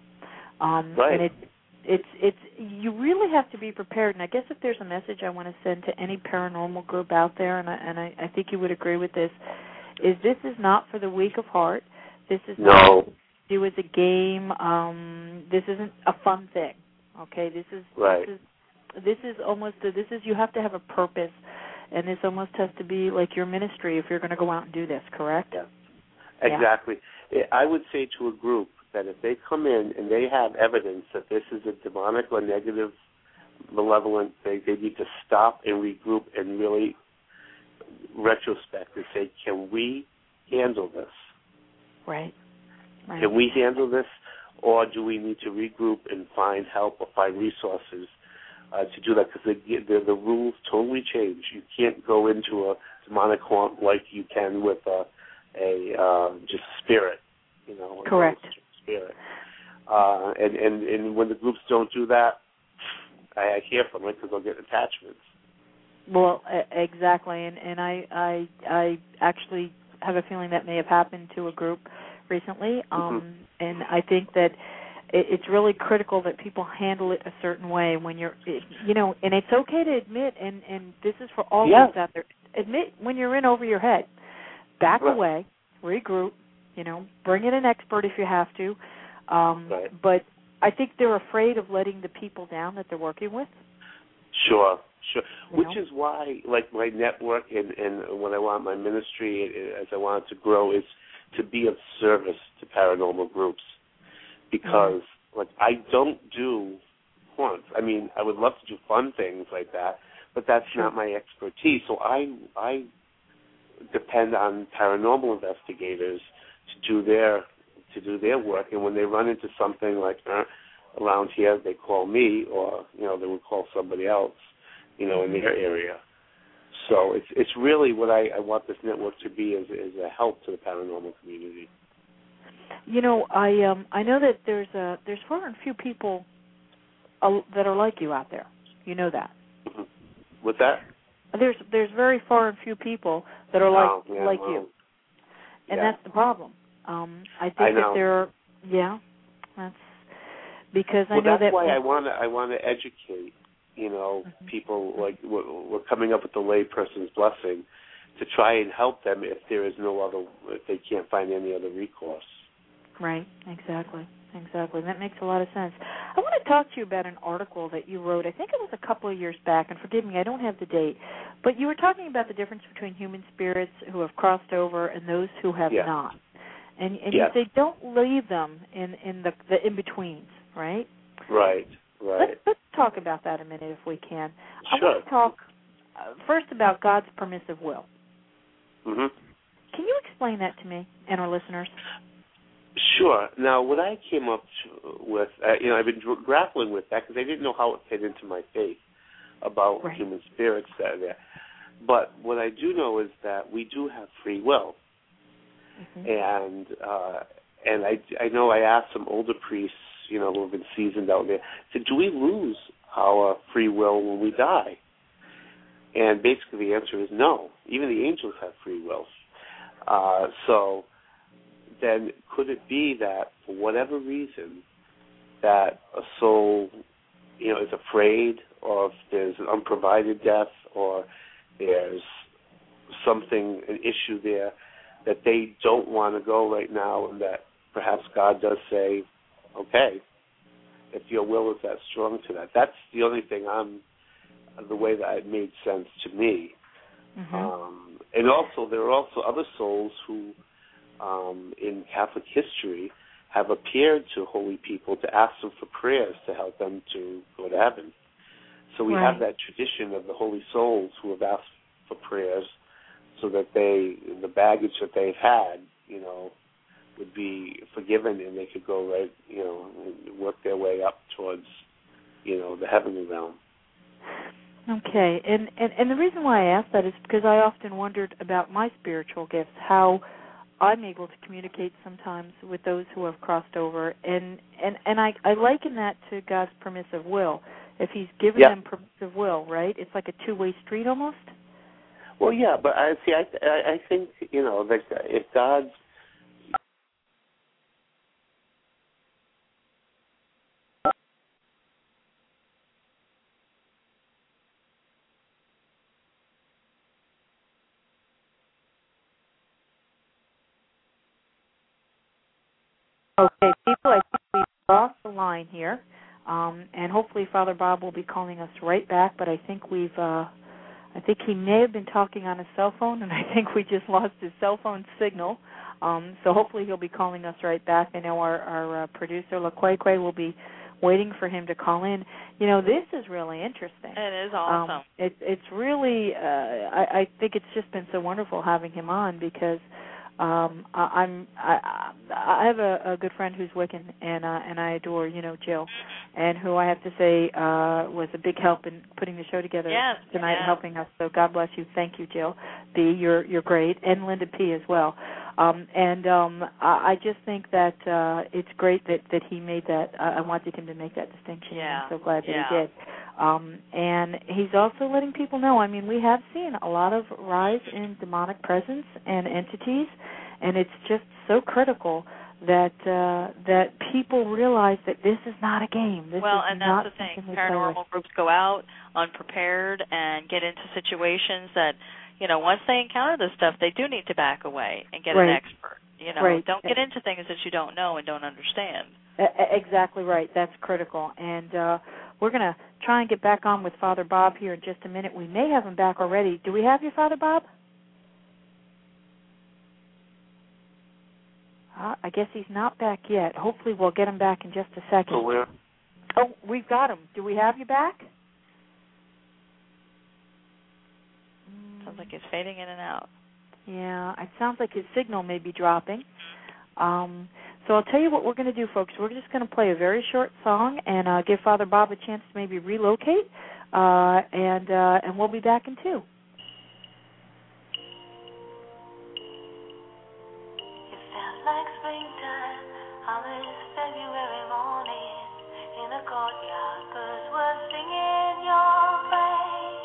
And it's you really have to be prepared. And I guess if there's a message I want to send to any paranormal group out there, and I think you would agree with this, is this is not for the weak of heart. This is not to do as a game. This isn't a fun thing. Okay, this is you have to have a purpose, and this almost has to be like your ministry if you're going to go out and do this, correct? Yeah. Exactly. I would say to a group that if they come in and they have evidence that this is a demonic or negative, malevolent, they need to stop and regroup and really retrospect and say, can we handle this? Right. Can we handle this, or do we need to regroup and find help or find resources to do that? Because the rules totally change. You can't go into demonic haunt like you can with a just spirit, you know. Correct. Spirit. And when the groups don't do that, I hear from it because they'll get attachments. Well, exactly, and I actually have a feeling that may have happened to a group recently, and I think that it's really critical that people handle it a certain way when you're, you know, and it's okay to admit, and this is for all of us out there, admit when you're in over your head. Back away, regroup, you know, bring in an expert if you have to, but I think they're afraid of letting the people down that they're working with. Sure. Which is why, like, my network and what I want my ministry, as I want it to grow, is to be of service to paranormal groups. Because, like, I don't do haunts. I mean, I would love to do fun things like that, but that's not my expertise. So I depend on paranormal investigators to do their work. And when they run into something like around here, they call me, or, you know, they would call somebody else, you know, in their area. So it's really what I want this network to be is a help to the paranormal community. You know, I know that there's far and few people that are like you out there. You know that. What's that? There's very far and few people that are like you, and that's the problem. I think that there are, that's because I know that's why I want to educate. You know, people, like, we're coming up with the layperson's blessing to try and help them if they can't find any other recourse. Right, exactly. That makes a lot of sense. I want to talk to you about an article that you wrote. I think it was a couple of years back, and forgive me, I don't have the date, but you were talking about the difference between human spirits who have crossed over and those who have not. And you say don't leave them in the in-betweens, right? Right. Let's talk about that a minute if we can. Sure. I want to talk first about God's permissive will. Mm-hmm. Can you explain that to me and our listeners? Sure. Now, what I came up with, I've been grappling with that because I didn't know how it fit into my faith about human spirits that are there. But what I do know is that we do have free will. And I know I asked some older priests, you know, who have been seasoned out there, said, do we lose our free will when we die? And basically the answer is no. Even the angels have free will. So then could it be that for whatever reason that a soul, you know, is afraid, or if there's an unprovided death, or there's something, an issue there, that they don't want to go right now, and that perhaps God does say, okay, if your will is that strong to that. That's the only thing the way that it made sense to me. And also, there are also other souls who, in Catholic history, have appeared to holy people to ask them for prayers to help them to go to heaven. So we have that tradition of the holy souls who have asked for prayers so that the baggage that they've had, you know, would be forgiven, and they could go right, you know, and work their way up towards, you know, the heavenly realm. Okay, and the reason why I asked that is because I often wondered about my spiritual gifts, how I'm able to communicate sometimes with those who have crossed over, and I liken that to God's permissive will. If He's given them permissive will, right? It's like a two-way street almost. Well, yeah, but I think, you know, that if God's Okay, people, I think we've lost the line here, and hopefully Father Bob will be calling us right back, but I think I think he may have been talking on his cell phone, and I think we just lost his cell phone signal, so hopefully he'll be calling us right back. I know our producer, LaQuay, will be waiting for him to call in. You know, this is really interesting. It is awesome. It's really, I think it's just been so wonderful having him on because I have a good friend who's Wiccan, and I adore, you know, Jill, and who I have to say was a big help in putting the show together tonight, helping us. So God bless you. Thank you, Jill B. You're great, and Linda P. as well. I just think that it's great that he made that. I wanted him to make that distinction. Yeah. I'm so glad that he did. And he's also letting people know. I mean, we have seen a lot of rise in demonic presence and entities, and it's just so critical that people realize that this is not a game. This is not that's the thing. something Paranormal groups go out unprepared and get into situations that, once they encounter this stuff, they do need to back away and get an expert. Don't get into things that you don't know and don't understand. Exactly right. That's critical. And we're going to try and get back on with Father Bob here in just a minute. We may have him back already. Do we have you, Father Bob? I guess he's not back yet. Hopefully we'll get him back in just a second. Oh, we've got him. Do we have you back? Sounds like he's fading in and out. Yeah, it sounds like his signal may be dropping. So I'll tell you what we're going to do, folks. We're just going to play a very short song and give Father Bob a chance to maybe relocate, and we'll be back in 2. Like springtime on this February morning in a courtyard, birds were singing your praise.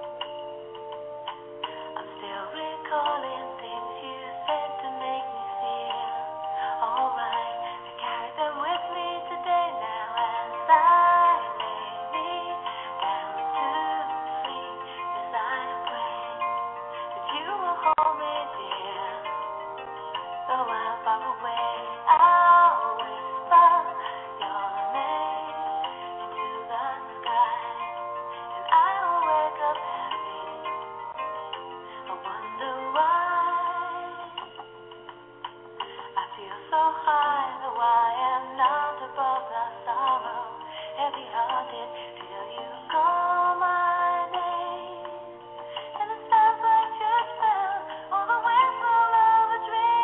I'm still recalling things you said to make me feel alright. I carry them with me today now as I lay me down to sleep. As I pray that you will hold me dear. Though I'm far away, I'll whisper your name into the sky, and I'll wake up happy. I wonder why I feel so high, though I am not above the sorrow, heavy-hearted till you call my name, and it sounds like church bells or the whistle of a dream.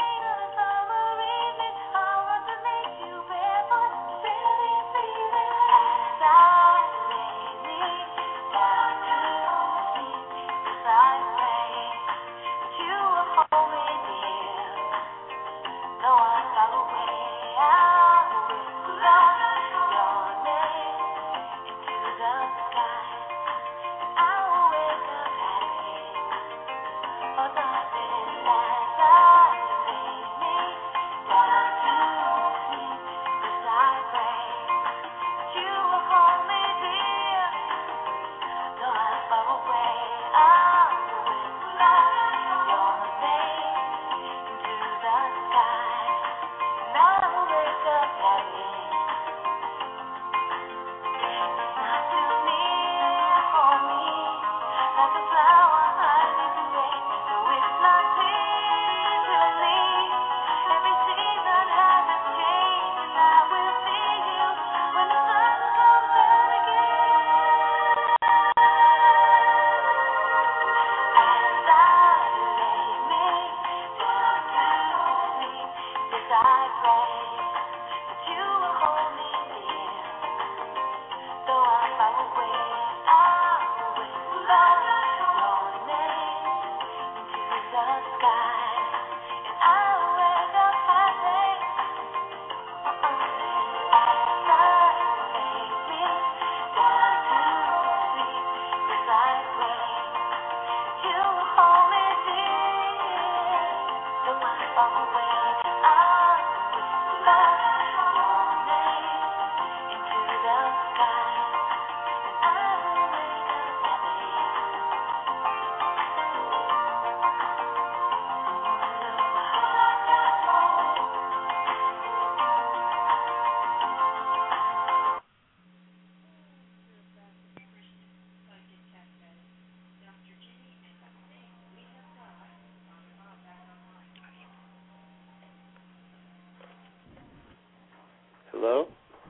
Hello?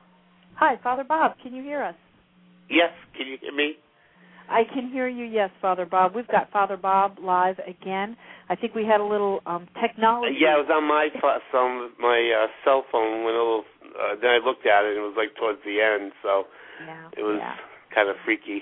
Hi, Father Bob. Can you hear us? Yes. Can you hear me? I can hear you, yes, Father Bob. We've got Father Bob live again. I think we had a little technology. Yeah, it was on my cell phone. Went a little then I looked at it and it was like towards the end, so it was kind of freaky.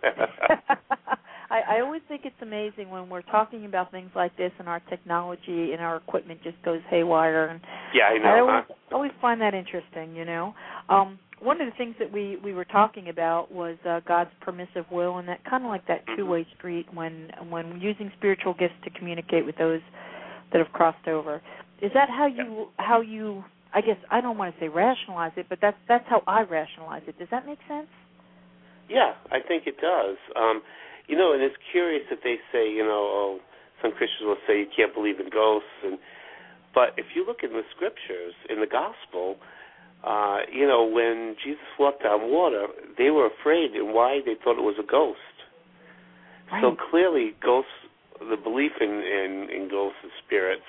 I always think it's amazing when we're talking about things like this and our technology and our equipment just goes haywire. And I know. I always find that interesting, you know. One of the things that we were talking about was God's permissive will, and that kind of like that two-way street when using spiritual gifts to communicate with those that have crossed over. Is that how you I guess I don't want to say rationalize it, but that's how I rationalize it. Does that make sense? Yeah, I think it does. You know, and it's curious that they say, you know, some Christians will say you can't believe in ghosts, but if you look in the scriptures, in the gospel, you know, when Jesus walked on water, they were afraid, and why? They thought it was a ghost. Right. So clearly, ghosts, the belief in ghosts and spirits,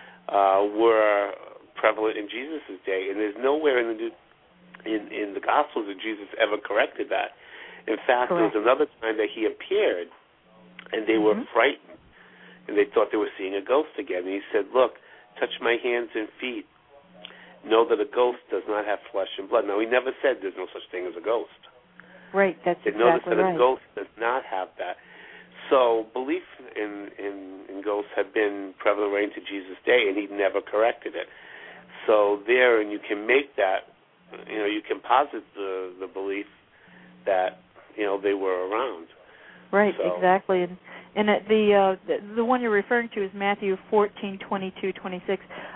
were prevalent in Jesus' day, and there's nowhere in the Gospels that Jesus ever corrected that. In fact, there was another time that he appeared, and they were frightened, and they thought they were seeing a ghost again. And he said, "Look, touch my hands and feet. Know that a ghost does not have flesh and blood." Now, he never said there's no such thing as a ghost. Right, that's exactly right. Notice that a ghost does not have that. So belief in ghosts had been prevalent right into Jesus' day, and he never corrected it. So there, and you can make that, you know, you can posit the belief that, you know, they were around. Right, exactly. And the one you're referring to is Matthew 14:22-26.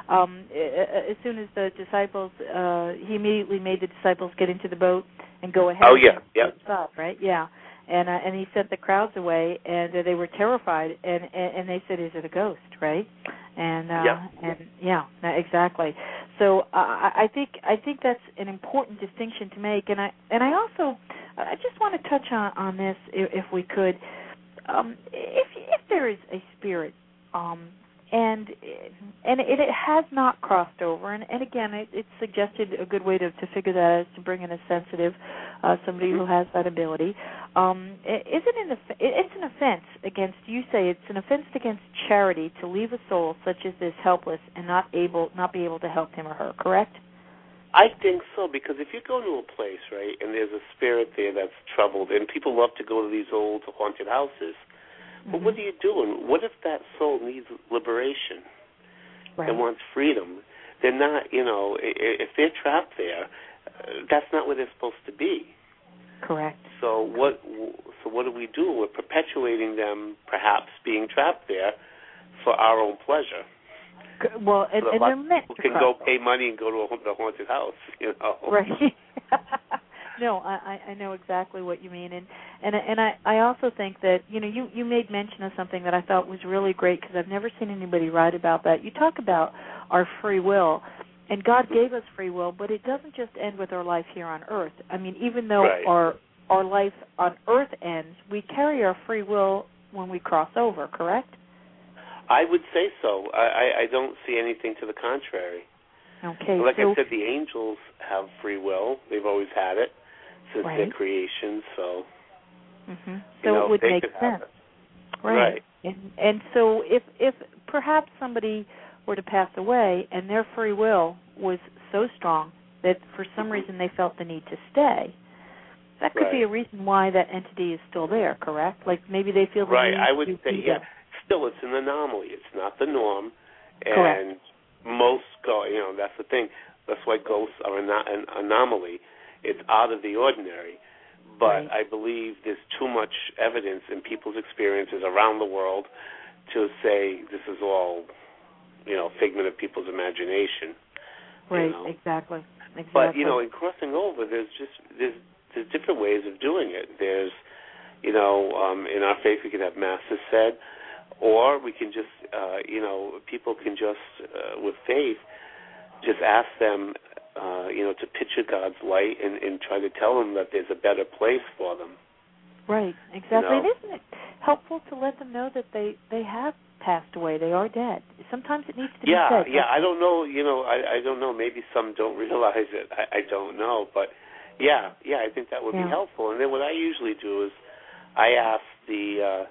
As soon as the disciples, he immediately made the disciples get into the boat and go ahead. Oh, yeah, yeah. Stop, right? Yeah. And he sent the crowds away, and they were terrified, and they said, "Is it a ghost?" Right? And exactly. So I think that's an important distinction to make, and I also just want to touch on this if we could. If there is a spirit, and it has not crossed over, and again, it suggested a good way to figure that out is to bring in a sensitive, somebody who has that ability. It's an offense against, you say it's an offense against charity to leave a soul such as this helpless and not be able to help him or her, correct? I think so, because if you go to a place, right, and there's a spirit there that's troubled, and people love to go to these old haunted houses, but what are you doing? What if that soul needs liberation and wants freedom? They're not, you know, if they're trapped there, that's not where they're supposed to be. Correct. So what do we do? We're perpetuating them perhaps being trapped there for our own pleasure. Well, and they're meant to can go pay money and go to the haunted house, you know. Right. No, I know exactly what you mean, and I also think that, you know, you made mention of something that I thought was really great, because I've never seen anybody write about that. You talk about our free will, and God gave us free will, but it doesn't just end with our life here on Earth. I mean, even though our life on Earth ends, we carry our free will when we cross over, correct? I would say so. I don't see anything to the contrary. Okay. Like I said, the angels have free will. They've always had it since their creation, so... So it would make sense. Right. And so if perhaps somebody were to pass away and their free will was so strong that for some reason they felt the need to stay, that could be a reason why that entity is still there, correct? Like maybe they feel the need I would say, Still, it's an anomaly. It's not the norm. And most you know, that's the thing. That's why ghosts are an anomaly. It's out of the ordinary. But I believe there's too much evidence in people's experiences around the world to say this is all, you know, figment of people's imagination. Right, you know? Exactly. But, you know, in crossing over, there's different ways of doing it. There's, you know, in our faith we can have masses said, or we can just, you know, people can just, with faith, just ask them, you know, to picture God's light and try to tell them that there's a better place for them. Right, exactly. You know? And isn't it helpful to let them know that they have passed away, they are dead? Sometimes it needs to be said. Yeah, I don't know, you know, I don't know. Maybe some don't realize it. I don't know. But, yeah, I think that would be helpful. And then what I usually do is I ask the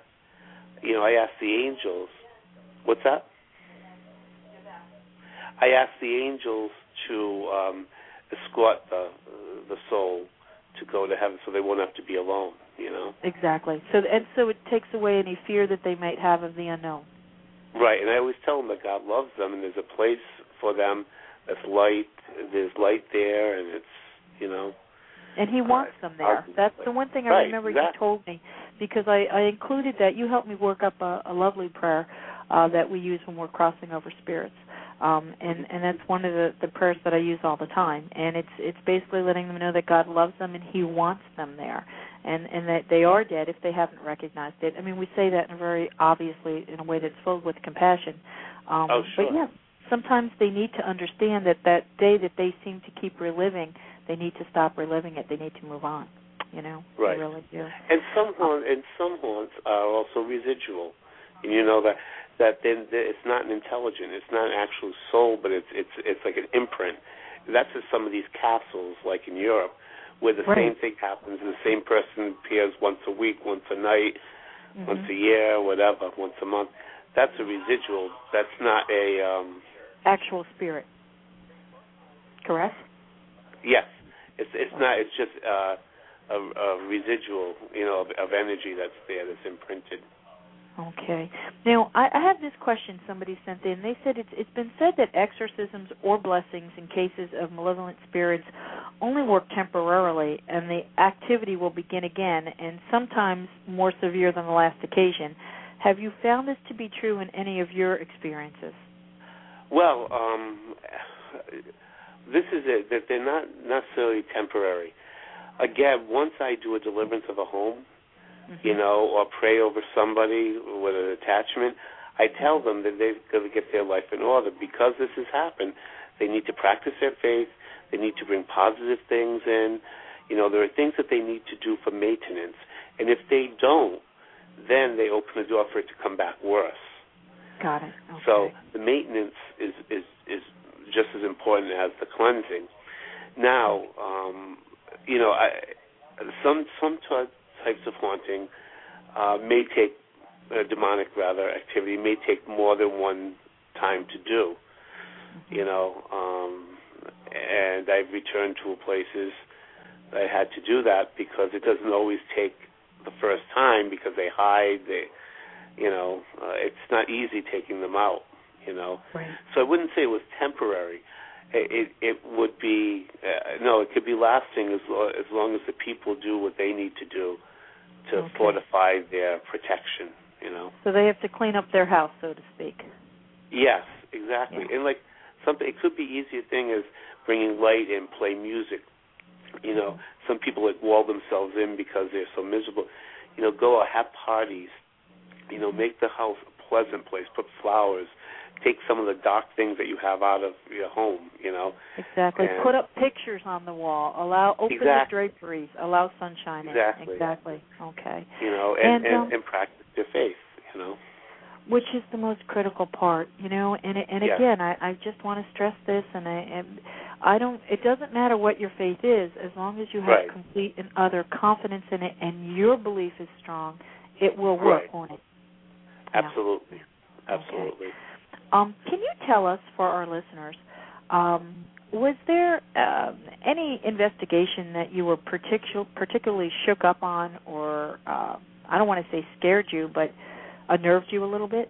angels. What's that? I ask the angels to escort the soul to go to heaven, so they won't have to be alone. Exactly. So it takes away any fear that they might have of the unknown. Right, and I always tell them that God loves them, and there's a place for them that's light. There's light there, and it's And He wants them there. That's the one thing I remember you told me, because I included that. You helped me work up a lovely prayer that we use when we're crossing over spirits. And that's one of the prayers that I use all the time. And it's basically letting them know that God loves them and He wants them there, and that they are dead if they haven't recognized it. I mean, we say that in a very obviously in a way that's filled with compassion. Sure. But yeah, sometimes they need to understand that day that they seem to keep reliving, they need to stop reliving it. They need to move on. Right. They really do. And some haunts are also residual. And that then it's not an intelligent, it's not an actual soul, but it's like an imprint. That's in some of these castles, like in Europe, where the same thing happens. The same person appears once a week, once a night, once a year, whatever, once a month. That's a residual. That's not a actual spirit. Correct? Yes, it's not. It's just a residual, of energy that's there, that's imprinted. Okay. Now, I have this question somebody sent in. They said it's been said that exorcisms or blessings in cases of malevolent spirits only work temporarily, and the activity will begin again, and sometimes more severe than the last occasion. Have you found this to be true in any of your experiences? Well, this is it, that they're not necessarily temporary. Again, once I do a deliverance of a home, or pray over somebody with an attachment, I tell them that they've got to get their life in order. Because this has happened, they need to practice their faith. They need to bring positive things in. There are things that they need to do for maintenance. And if they don't, then they open the door for it to come back worse. Got it. Okay. So the maintenance is just as important as the cleansing. Now, some types of haunting may take demonic activity may take more than one time to do. And I've returned to places that I had to do that because it doesn't always take the first time because they hide. It's not easy taking them out. Right. So I wouldn't say it was temporary. It would be it could be lasting as long as the people do what they need to do to fortify their protection, So they have to clean up their house, so to speak. Yes, exactly. Yeah. And it could be easier thing as bringing light and play music. Some people wall themselves in because they're so miserable. Go have parties. Make the house a pleasant place. Put flowers. Take some of the dark things that you have out of your home. Exactly. And put up pictures on the wall. Open the draperies. Allow sunshine in. Exactly. Okay. And practice your faith. Which is the most critical part. Again, I just want to stress this, and I don't. It doesn't matter what your faith is, as long as you have complete and utter confidence in it, and your belief is strong. It will work, won't it? Absolutely. Yeah. Absolutely. Okay. Can you tell us, for our listeners, was there any investigation that you were particularly shook up on, or I don't want to say scared you, but unnerved you a little bit?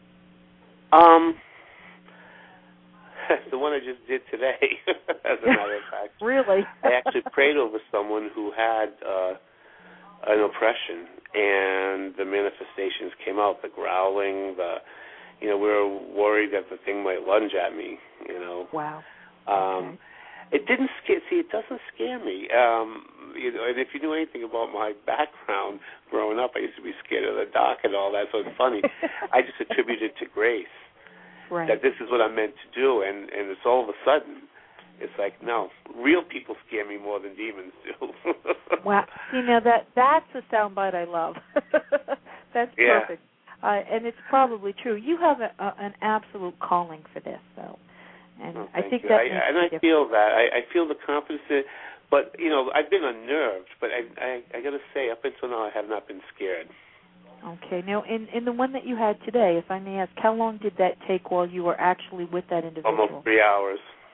The one I just did today, as a matter of fact. Really? I actually prayed over someone who had an oppression, and the manifestations came out, the growling, we were worried that the thing might lunge at me, Wow. It didn't scare. See, it doesn't scare me. And if you knew anything about my background growing up, I used to be scared of the dark and all that. So it's funny. I just attribute it to grace. Right. That this is what I'm meant to do, and it's all of a sudden, it's like, no, real people scare me more than demons do. Wow. That's a soundbite I love. That's perfect. And it's probably true. You have an absolute calling for this, though. And I think that I feel that. I feel the confidence in it. But, I've been unnerved, but I got to say, up until now, I have not been scared. Okay. Now, in the one that you had today, if I may ask, how long did that take while you were actually with that individual? Almost 3 hours.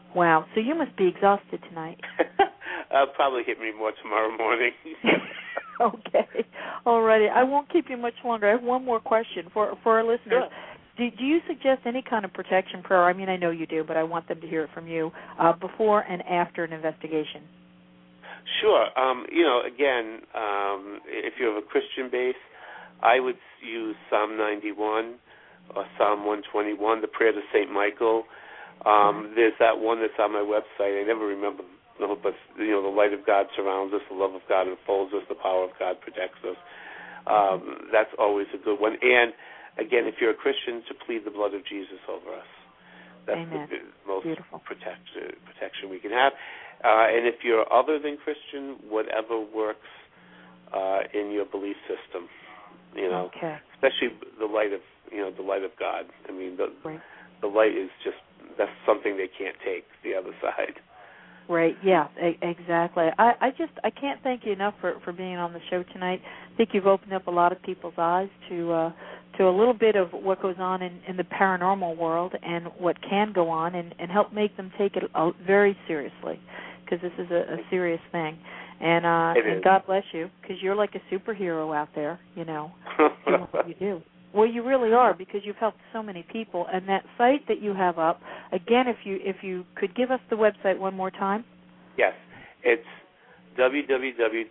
Wow. So you must be exhausted tonight. Probably hit me more tomorrow morning. Okay. All righty. I won't keep you much longer. I have one more question for our listeners. Sure. Do you suggest any kind of protection prayer? I mean, I know you do, but I want them to hear it from you before and after an investigation. Sure. Again, if you have a Christian base, I would use Psalm 91 or Psalm 121, the prayer to St. Michael. There's that one that's on my website. I never remember, but the light of God surrounds us, the love of God enfolds us, the power of God protects us. That's always a good one. And again, if you're a Christian, to plead the blood of Jesus over us. That's Amen. the most Beautiful protection we can have. And if you're other than Christian, whatever works in your belief system, Okay. especially the light of God. I mean, the light is just, that's something they can't take, the other side. Right, yeah, exactly. I can't thank you enough for being on the show tonight. I think you've opened up a lot of people's eyes to a little bit of what goes on in the paranormal world and what can go on, and help make them take it very seriously, because this is a serious thing. And God bless you, because you're like a superhero out there, doing what you do. Well, you really are, because you've helped so many people. And that site that you have up, again, if you could give us the website one more time. Yes, it's www.pwsm,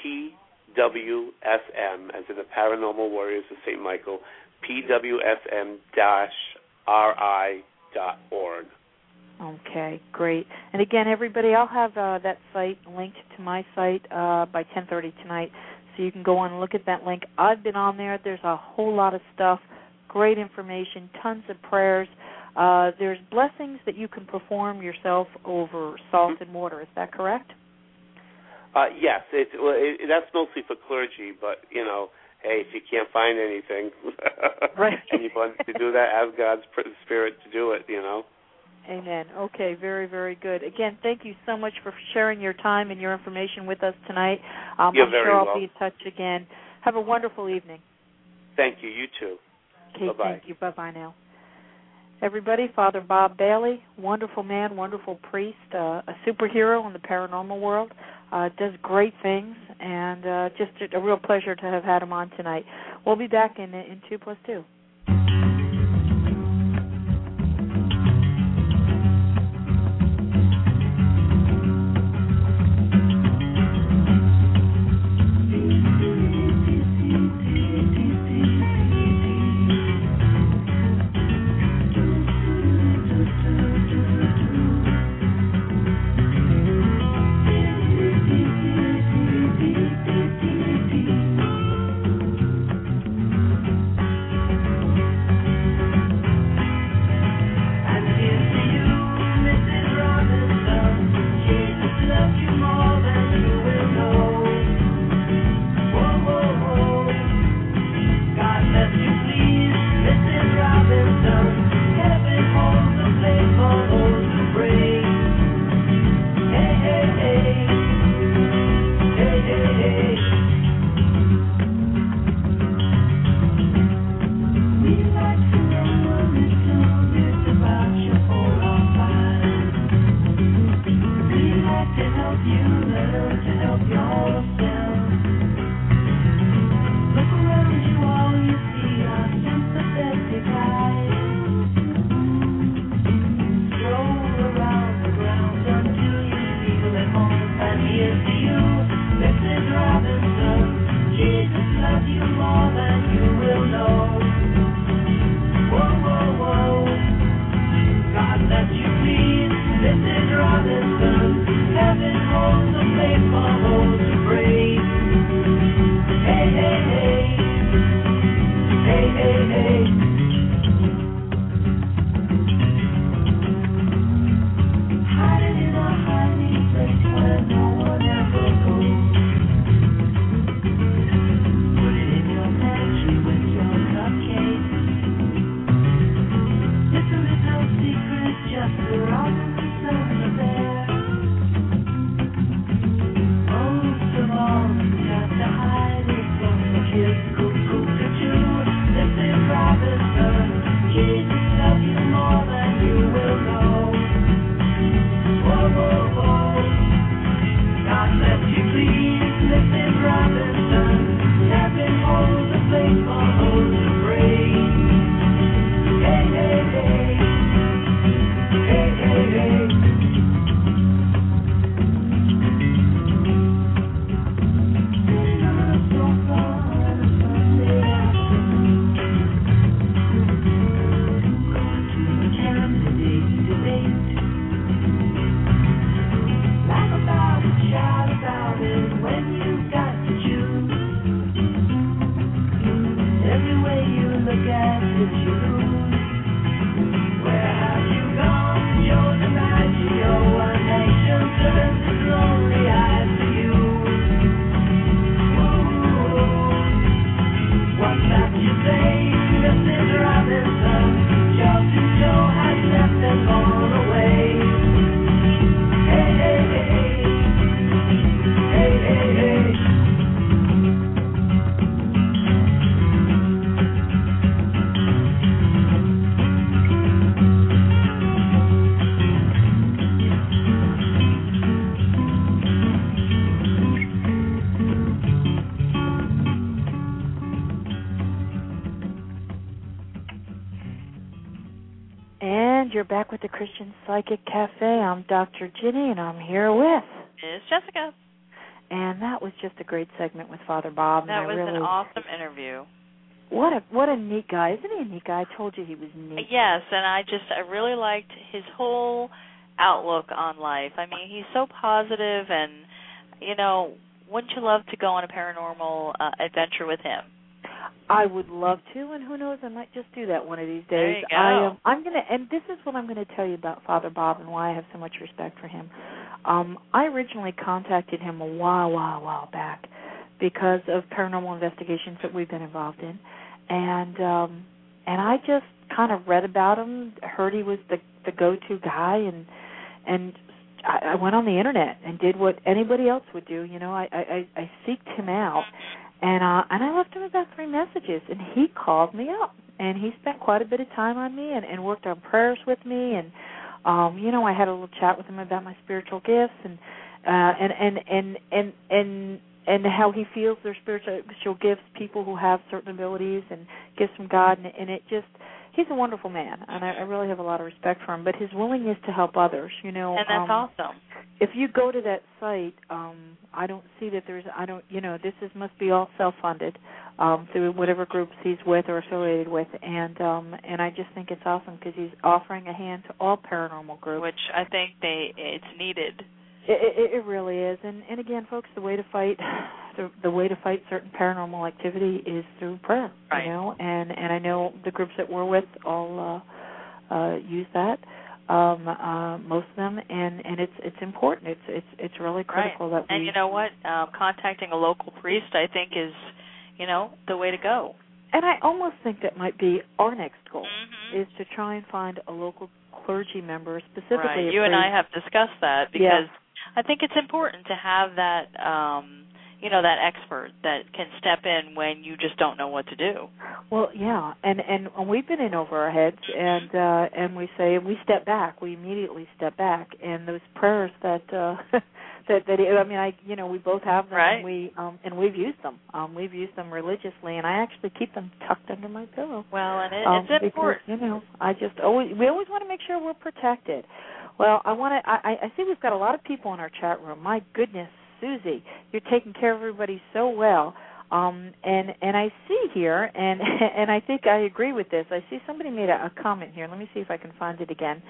as in the Paranormal Warriors of St. Michael, pwsm-ri.org. Okay, great. And again, everybody, I'll have that site linked to my site by 10:30 tonight, so you can go on and look at that link. I've been on there. There's a whole lot of stuff, great information, tons of prayers. There's blessings that you can perform yourself over salt and water. Is that correct? Yes, that's mostly for clergy, but, hey, if you can't find anything, right. and you want to do that, ask God's Spirit to do it, Amen. Okay, very, very good. Again, thank you so much for sharing your time and your information with us tonight. You're I'm very sure I'll welcome. be in touch again. Have a wonderful evening. Thank you. You too. Okay, Bye-bye. Thank you. Bye-bye now. Everybody, Father Bob Bailey, wonderful man, wonderful priest, a superhero in the paranormal world, does great things, and just a real pleasure to have had him on tonight. We'll be back in 2+2. And you're back with the Christian Psychic Cafe. I'm Dr. Ginny, and I'm here with Miss Jessica. And that was just a great segment with Father Bob. That was an awesome interview. What a neat guy. Isn't he a neat guy? I told you he was neat. Yes, and I really liked his whole outlook on life. I mean, he's so positive, and, you know, wouldn't you love to go on a paranormal adventure with him? I would love to, and who knows, I might just do that one of these days. There you go. I'm going to, and this is what I'm going to tell you about Father Bob and why I have so much respect for him. I originally contacted him a while back because of paranormal investigations that we've been involved in, and I just kind of read about him, heard he was the go-to guy, and I went on the internet and did what anybody else would do. You know, I seeked him out. And I left him about 3 messages, and he called me up, and he spent quite a bit of time on me and worked on prayers with me, and you know, I had a little chat with him about my spiritual gifts and how he feels their spiritual gifts, people who have certain abilities and gifts from God, and it just, he's a wonderful man, and I really have a lot of respect for him. But his willingness to help others, you know, and that's awesome. If you go to that site, I don't see that this must be all self-funded through whatever groups he's with or affiliated with, and I just think it's awesome because he's offering a hand to all paranormal groups, which I think it's needed. It really is, and again, folks, the way to fight certain paranormal activity is through prayer, right. You know, and I know the groups that we're with all use that. Most of them, and it's important. It's really critical right. that we. And you know what? Contacting a local priest, I think, is, you know, the way to go. And I almost think that might be our next goal, mm-hmm. is to try and find a local clergy member, specifically. Right. You and I have discussed that because I think it's important to have that. You know, that expert that can step in when you just don't know what to do. Well, yeah, and we've been in over our heads, and we say we step back. We immediately step back, and those prayers that we both have them, right. and we've used them. We've used them religiously, and I actually keep them tucked under my pillow. Well, and it's important. Because, you know, we always want to make sure we're protected. Well, I see we've got a lot of people in our chat room. My goodness. Susie, you're taking care of everybody so well, and I see here, and I think I agree with this. I see somebody made a comment here. Let me see if I can find it again.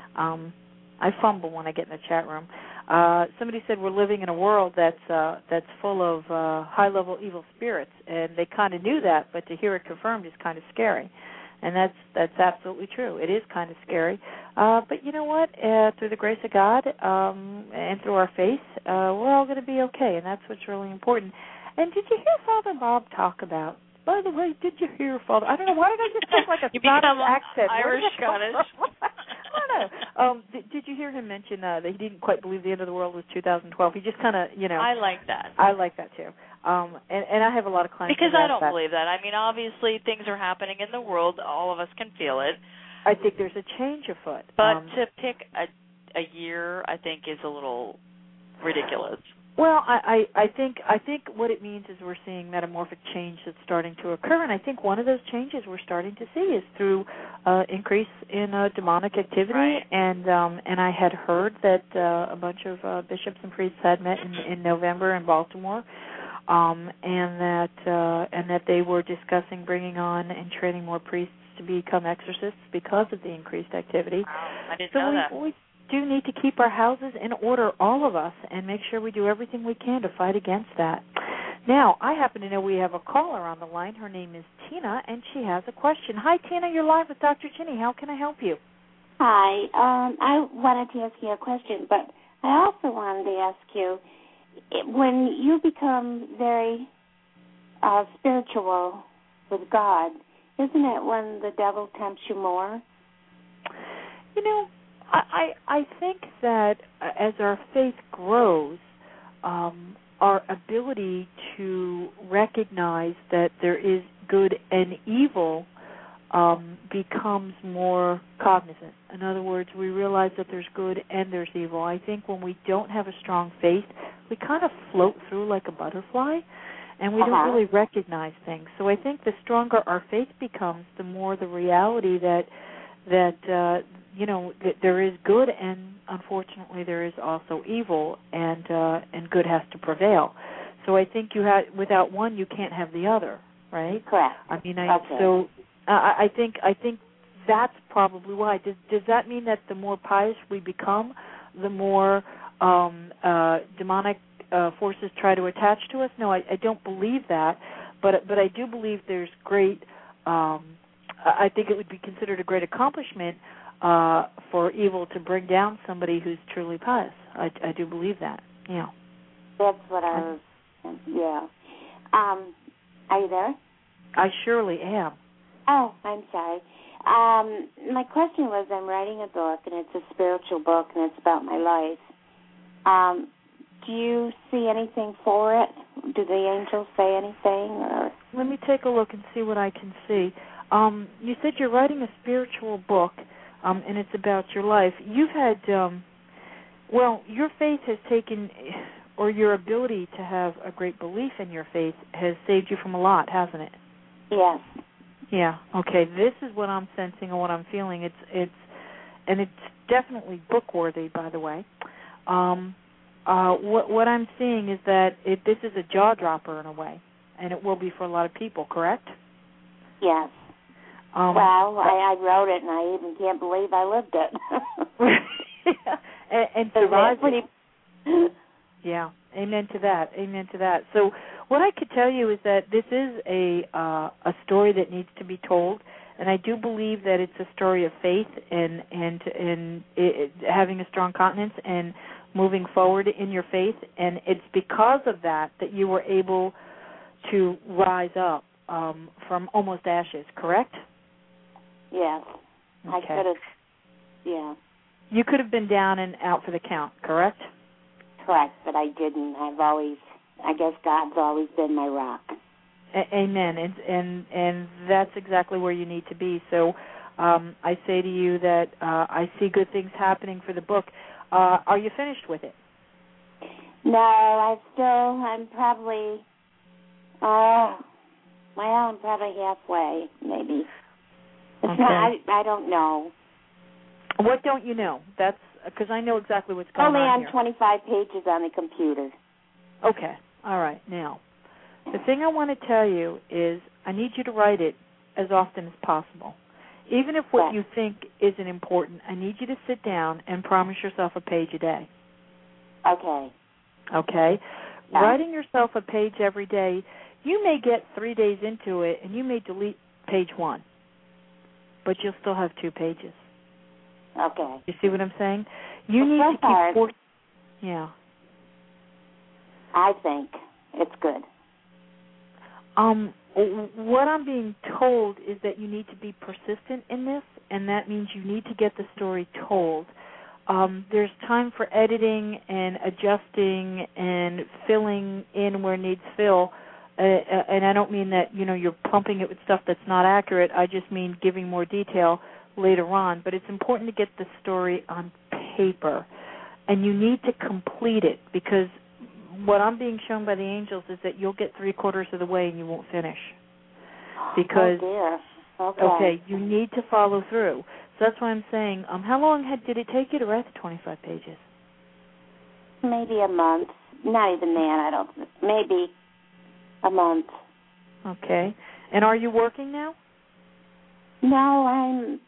I fumble when I get in the chat room. Somebody said we're living in a world that's full of high-level evil spirits, and they kind of knew that, but to hear it confirmed is kind of scary. And that's absolutely true. It is kind of scary. But you know what? Through the grace of God and through our faith, we're all going to be okay, and that's what's really important. And did you hear Father Bob talk about? By the way, did you hear Father? I don't know. Why did I just talk like a Scottish accent? Irish Scottish. I don't know. Did you hear him mention that he didn't quite believe the end of the world was 2012? He just kind of, you know. I like that. I like that too. And I have a lot of clients. Because I don't believe that. I mean, obviously things are happening in the world. All of us can feel it. I think there's a change afoot. But to pick a year, I think, is a little ridiculous. Well, I think what it means is we're seeing metamorphic change that's starting to occur, and I think one of those changes we're starting to see is through increase in demonic activity. Right. And I had heard that a bunch of bishops and priests had met in November in Baltimore, and that they were discussing bringing on and training more priests to become exorcists because of the increased activity. Wow, I didn't know that. We do need to keep our houses in order, all of us, and make sure we do everything we can to fight against that. Now, I happen to know we have a caller on the line. Her name is Tina, and she has a question. Hi, Tina. You're live with Dr. Ginny. How can I help you? Hi. I wanted to ask you a question, but I also wanted to ask you, when you become very spiritual with God, isn't it when the devil tempts you more? You know, I think that as our faith grows, our ability to recognize that there is good and evil becomes more cognizant. In other words, we realize that there's good and there's evil. I think when we don't have a strong faith, we kind of float through like a butterfly, and we don't really recognize things. So I think the stronger our faith becomes, the more the reality that there is good, and unfortunately there is also evil, and good has to prevail. So I think without one you can't have the other, right? Correct. I think that's probably why. Does that mean that the more pious we become, the more demonic forces try to attach to us? No, I don't believe that, but I do believe there's great. I think it would be considered a great accomplishment for evil to bring down somebody who's truly pious. I do believe that. Yeah. That's what I was. Yeah. Are you there? I surely am. Oh, I'm sorry. My question was, I'm writing a book, and it's a spiritual book, and it's about my life. Do you see anything for it? Do the angels say anything? Or? Let me take a look and see what I can see. You said you're writing a spiritual book, and it's about your life. You've had, your faith has taken, or your ability to have a great belief in your faith has saved you from a lot, hasn't it? Yes. Yeah. Okay. This is what I'm sensing and what I'm feeling. It's definitely book worthy, by the way. What I'm seeing is that this is a jaw dropper in a way, and it will be for a lot of people. Correct? Yes. I wrote it, and I even can't believe I lived it. and survived it. Yeah. Amen to that. Amen to that. So what I could tell you is that this is a story that needs to be told, and I do believe that it's a story of faith and having a strong continence and moving forward in your faith, and it's because of that you were able to rise up from almost ashes, correct? Yes. Okay. I could have, yeah. You could have been down and out for the count, correct? Correct, but I didn't. I guess God's always been my rock. Amen, and that's exactly where you need to be. So I say to you that I see good things happening for the book. Are you finished with it? No, I'm probably, I'm probably halfway, maybe. It's okay. not, I don't know. What don't you know? That's because I know exactly what's going on here. 25 pages on the computer. Okay. All right. Now, the thing I want to tell you is I need you to write it as often as possible. Even if what you think isn't important, I need you to sit down and promise yourself a page a day. Okay. Okay? Yeah. Writing yourself a page every day, you may get 3 days into it and you may delete page 1, but you'll still have 2 pages. Okay. You see what I'm saying? You need to keep Yeah. I think it's good. What I'm being told is that you need to be persistent in this, and that means you need to get the story told. There's time for editing and adjusting and filling in where needs fill, and I don't mean that you're pumping it with stuff that's not accurate. I just mean giving more detail later on. But it's important to get the story on paper, and you need to complete it because what I'm being shown by the angels is that you'll get 3/4 of the way and you won't finish. Because, okay, you need to follow through. So that's why I'm saying, how long did it take you to write the 25 pages? Maybe a month. Not even that, maybe a month. Okay. And are you working now? No, I'm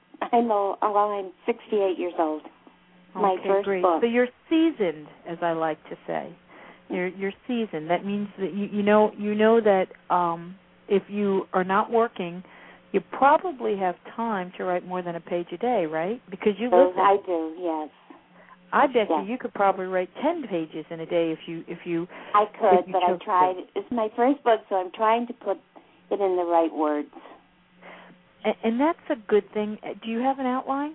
68 years old. My first great. book. So you're seasoned, as I like to say. You're seasoned. That means that you know that if you are not working, you probably have time to write more than a page a day, right? Because you live. I do, yes. I bet you could probably write 10 pages in a day if you. I could, but I tried. It's my first book, so I'm trying to put it in the right words. And that's a good thing. Do you have an outline?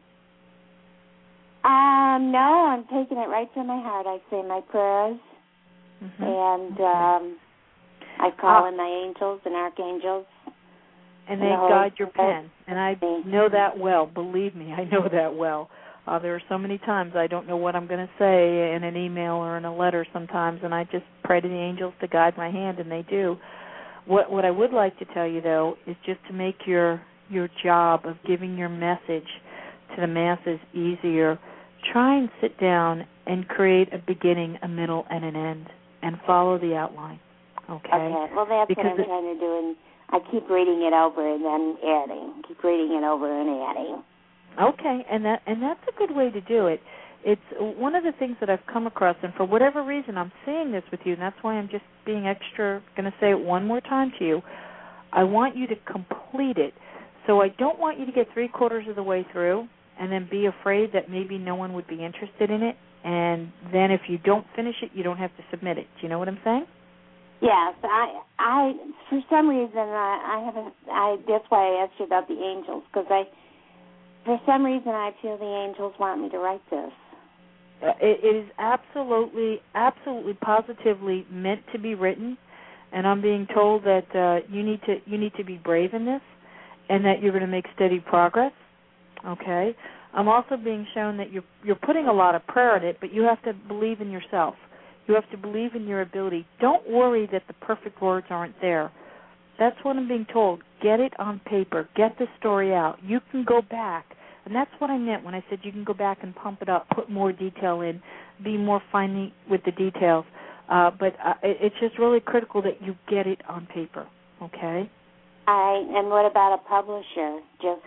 No, I'm taking it right from my heart. I say my prayers. Mm-hmm. And I call in my angels and archangels. And they guide your pen. And I know that well. Believe me, I know that well. There are so many times I don't know what I'm going to say in an email or in a letter sometimes, and I just pray to the angels to guide my hand, and they do. What I would like to tell you, though, is just to make your job of giving your message to the masses easier, try and sit down and create a beginning, a middle, and an end, and follow the outline. Okay? Well, that's because what I'm trying to do, and I keep reading it over and then adding. Keep reading it over and adding. Okay, and that's a good way to do it. It's one of the things that I've come across, and for whatever reason I'm seeing this with you, and that's why I'm just being extra going to say it one more time to you. I want you to complete it. So I don't want you to get 3/4 of the way through and then be afraid that maybe no one would be interested in it, and then if you don't finish it, you don't have to submit it. Do you know what I'm saying? Yes, I for some reason that's why I asked you about the angels, because for some reason I feel the angels want me to write this. It is absolutely, positively meant to be written, and I'm being told that you need to be brave in this, and that you're going to make steady progress. Okay, I'm also being shown that you're putting a lot of prayer in it, but you have to believe in yourself. You have to believe in your ability. Don't worry that the perfect words aren't there. That's what I'm being told. Get it on paper. Get the story out. You can go back. And that's what I meant when I said you can go back and pump it up, put more detail in, be more fine with the details. But it's just really critical that you get it on paper. Okay? And what about a publisher? Just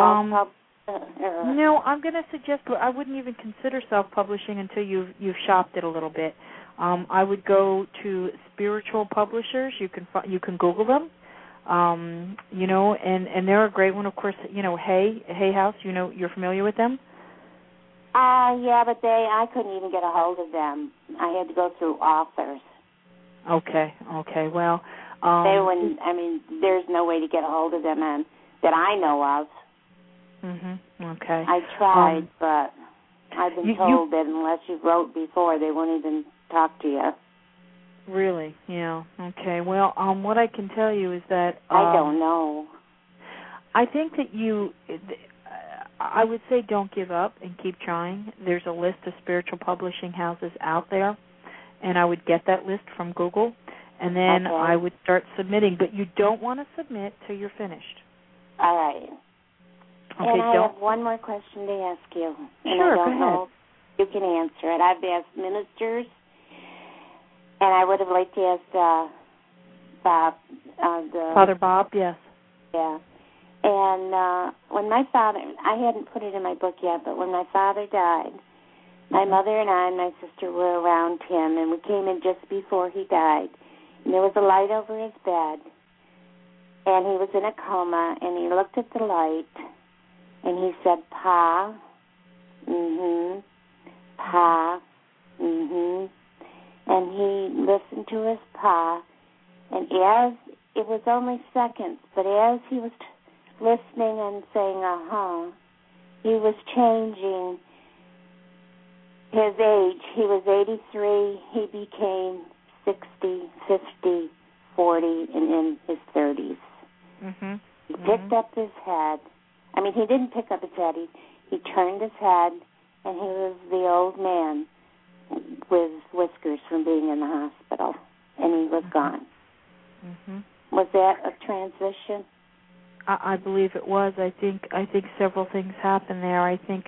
No, I'm going to suggest I wouldn't even consider self-publishing until you've shopped it a little bit. I would go to spiritual publishers. You can Google them, and they're a great one. Of course, Hay House. You're familiar with them. Yeah, but I couldn't even get a hold of them. I had to go through authors. Okay. Well, they wouldn't. I mean, there's no way to get a hold of them that I know of. Okay. I tried, but I've been told that unless you wrote before, they won't even talk to you. Really? Yeah. Okay. Well, what I can tell you is that I don't know. I think that I would say don't give up and keep trying. There's a list of spiritual publishing houses out there, and I would get that list from Google, and then I would start submitting. But you don't want to submit till you're finished. All right. Okay, and I have one more question to ask you. And sure, I don't know if you can answer it. I've asked ministers, and I would have liked to ask Bob. Father Bob, yes. Yeah. And when my father, I hadn't put it in my book yet, but when my father died, my mother and I and my sister were around him, and we came in just before he died. And there was a light over his bed, and he was in a coma, and he looked at the light, and he said, Pa, Pa, and he listened to his Pa, and as it was only seconds, but as he was listening and saying, he was changing his age. He was 83, he became 60, 50, 40, and in his 30s. He picked up his head. I mean, he didn't pick up his head. He turned his head, and he was the old man with whiskers from being in the hospital, and he was gone. Was that a transition? I believe it was. I think several things happened there. I think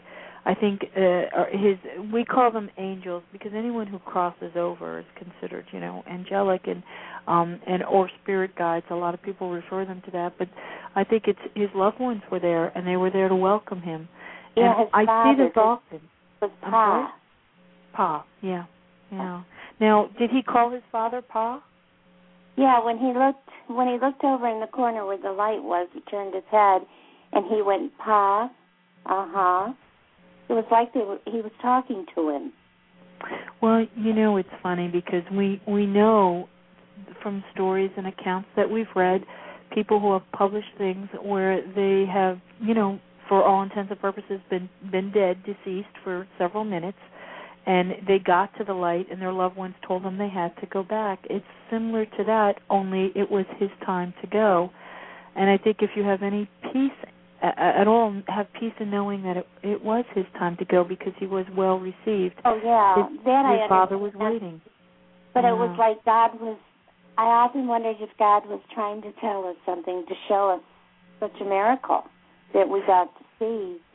we call them angels because anyone who crosses over is considered, angelic and or spirit guides. A lot of people refer them to that, but I think it's his loved ones were there, and they were there to welcome him. Yeah, and I see this often. Was Pa. Pa, yeah. Now, did he call his father Pa? Yeah, when he looked over in the corner where the light was, he turned his head, and he went, Pa, It was like he was talking to him. Well, it's funny because we know from stories and accounts that we've read, people who have published things where they have, for all intents and purposes, been dead, deceased for several minutes, and they got to the light, and their loved ones told them they had to go back. It's similar to that, only it was his time to go. And I think if you have any peace at all, have peace in knowing that it was his time to go because he was well received. Oh, yeah. His father was waiting. But it was like I often wondered if God was trying to tell us something, to show us such a miracle that we got to see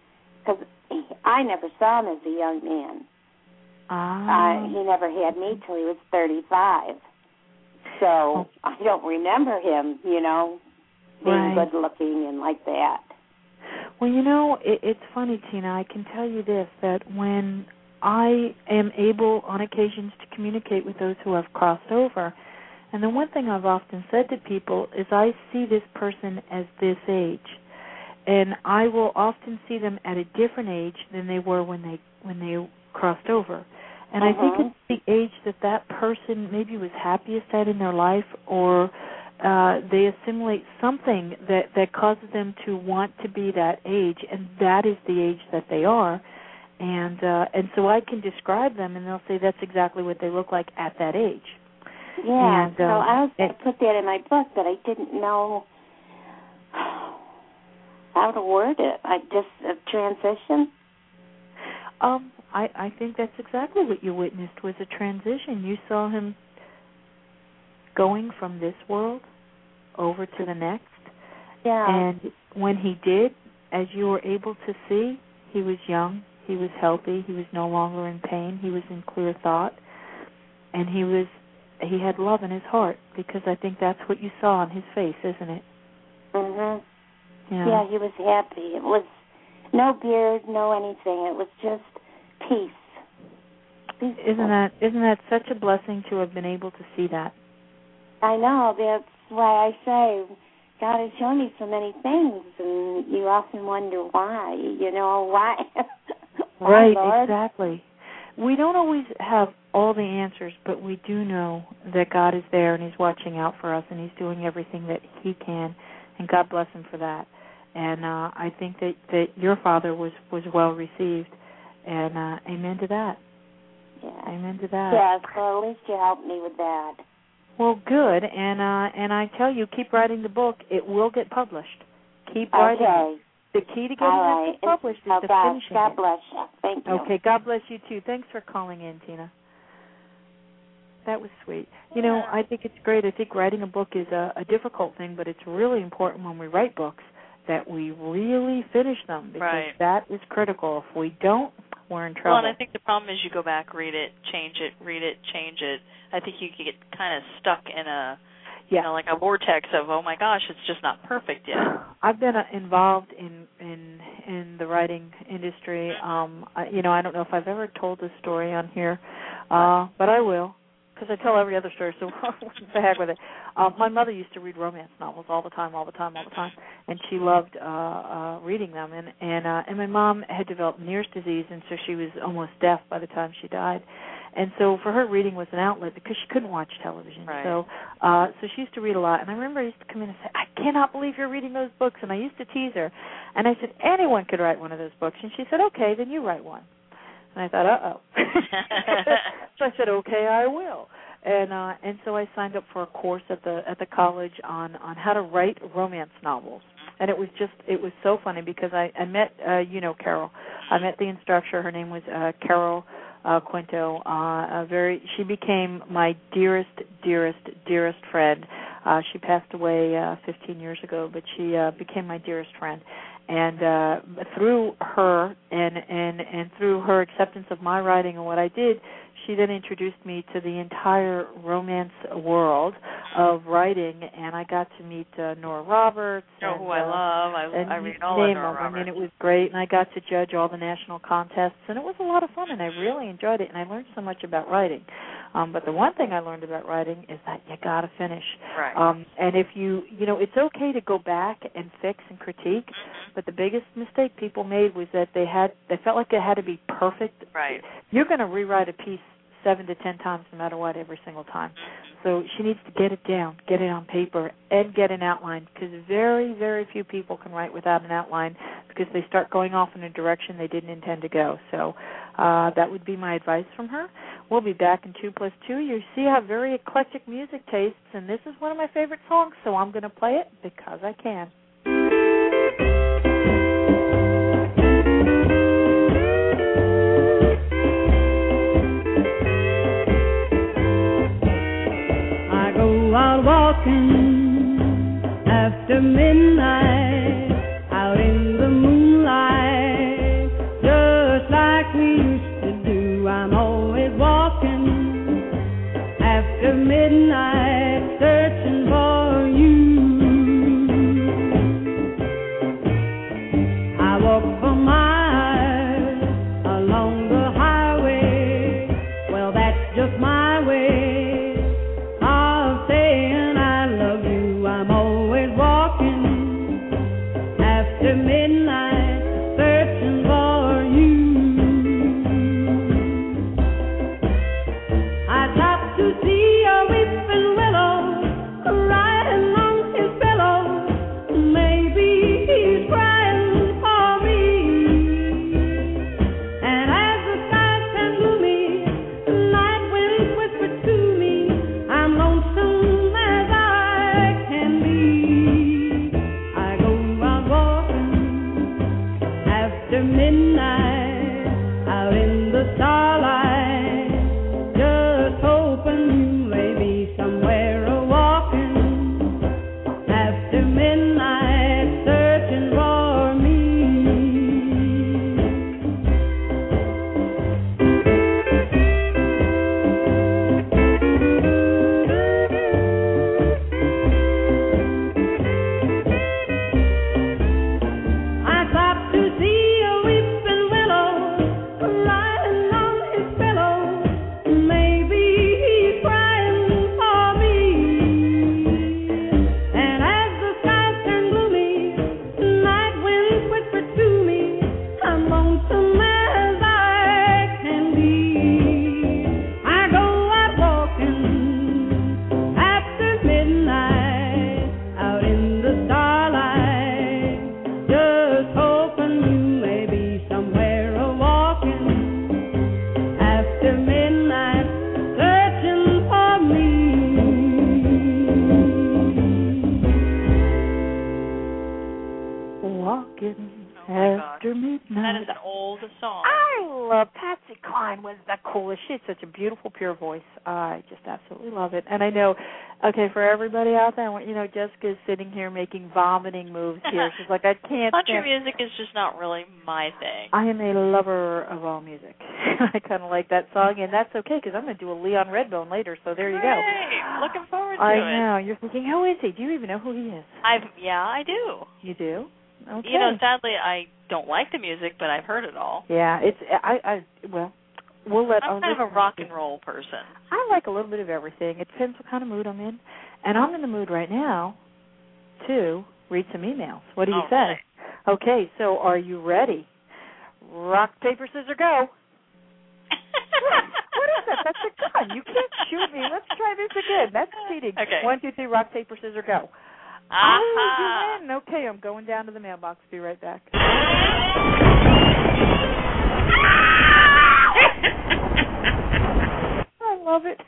because I never saw him as a young man. He never had me till he was 35. So I don't remember him, being good looking and like that. Well, it's funny, Tina. I can tell you this, that when I am able on occasions to communicate with those who have crossed over, and the one thing I've often said to people is I see this person as this age, and I will often see them at a different age than they were when they crossed over. And I think it's the age that person maybe was happiest at in their life, or they assimilate something that causes them to want to be that age, and that is the age that they are. And so I can describe them, and they'll say that's exactly what they look like at that age. Yeah, so I was going to put that in my book, but I didn't know how to word it. A transition? I think that's exactly what you witnessed, was a transition. You saw him going from this world over to the next. Yeah. And when he did, as you were able to see, he was young, he was healthy, he was no longer in pain, he was in clear thought, and he had love in his heart, because I think that's what you saw on his face, isn't it? Mhm. Yeah, he was happy. It was no beard, no anything. It was just peace. Isn't that such a blessing to have been able to see that? I know. That's why I say God has shown me so many things, and you often wonder why. Why? Right, Lord? exactly. We don't always have all the answers, but we do know that God is there and He's watching out for us, and He's doing everything that He can, and God bless Him for that. And I think that your father was well received, and amen to that. Yeah. Amen to that. Yes, well, at least you helped me with that. Well, good, and I tell you, keep writing the book. It will get published. Keep writing. Okay. The key to getting it published is to finish it. God bless you. Thank you. Okay, God bless you too. Thanks for calling in, Tina. That was sweet. I think it's great. I think writing a book is a difficult thing, but it's really important when we write books that we really finish them, because that is critical. If we don't, we're in trouble. Well, and I think the problem is you go back, read it, change it, read it, change it. I think you get kind of stuck in a, like a vortex of, oh my gosh, it's just not perfect yet. I've been involved in the writing industry. I don't know if I've ever told this story on here, but I will, because I tell every other story, so what the heck with it. My mother used to read romance novels all the time, and she loved reading them. And my mom had developed Meniere's disease, and so she was almost deaf by the time she died. And so for her, reading was an outlet because she couldn't watch television. Right. So she used to read a lot. And I remember I used to come in and say, I cannot believe you're reading those books. And I used to tease her. And I said, anyone could write one of those books. And she said, okay, then you write one. And I thought, uh-oh. So I said, okay, I will. And so I signed up for a course at the college on how to write romance novels. And it was so funny because I met Carol. I met the instructor. Her name was Carol Quinto. She became my dearest friend. She passed away 15 years ago, but she became my dearest friend. And through her and through her acceptance of my writing and what I did, she then introduced me to the entire romance world of writing, and I got to meet Nora Roberts. Who I love. I read all of Nora Roberts. And it was great, and I got to judge all the national contests, and it was a lot of fun, and I really enjoyed it, and I learned so much about writing. But the one thing I learned about writing is that you got to finish. Right. And if it's okay to go back and fix and critique, but the biggest mistake people made was that they felt like it had to be perfect. Right. You're going to rewrite a piece 7 to 10 times no matter what every single time. So she needs to get it down, get it on paper, and get an outline, because very, very few people can write without an outline because they start going off in a direction they didn't intend to go. So that would be my advice from her. We'll be back in 2+2. You see I have very eclectic music tastes, and this is one of my favorite songs, so I'm going to play it because I can. Out walking after midnight, out in the moonlight, along the highway. Well, that's just my way of saying I love you. I'm always walking after midnight, searching for you. I stopped to see a weeping willow crying on his pillow. Maybe he's crying for me. And as the sky turned gloomy, the night wind whispered to me, I'm lonesome as I can be. I go out walking after midnight, out in the starlight, just hoping you may be somewhere a walking after midnight, searching for me. I stopped to see a weeping willow crying on his pillow. Maybe he's crying for me. And as the sky turned gloomy, the night wind whispered to me, I'm lonesome as I can be. I go out walking after midnight, out in the starlight, just hoping you may be somewhere a walking after midnight, searching for me. Walking Oh my God. after midnight. That is an old song. I love Patsy Cline. Was the coolest. She had such a beautiful, pure voice. I just absolutely love it. And I know, okay, for everybody out there, I want you know, Jessica's sitting here making vomiting moves here. She's like, I can't Country stand. music is just not really my thing. I am a lover of all music. I kind of like that song, and that's okay because I'm going to do a Leon Redbone later. So there you go. Great. Looking forward to I it. know. You're thinking, how is he? Do you even know who he is? Yeah, I do. You do? Okay. You know, sadly, I don't like the music, but I've heard it all. Yeah, it's well, we'll let. I'm kind of a rock and roll person. I like a little bit of everything. It depends what kind of mood I'm in, and I'm in the mood right now to read some emails. What do you say? Right. Okay, so are you ready? Rock, paper, scissors, go. What is that? That's a gun. You can't shoot me. Let's try this again. That's cheating. Okay. 1, 2, 3, rock, paper, scissors, go. Aha. Oh, you win. Okay, I'm going down to the mailbox. Be right back. I love it.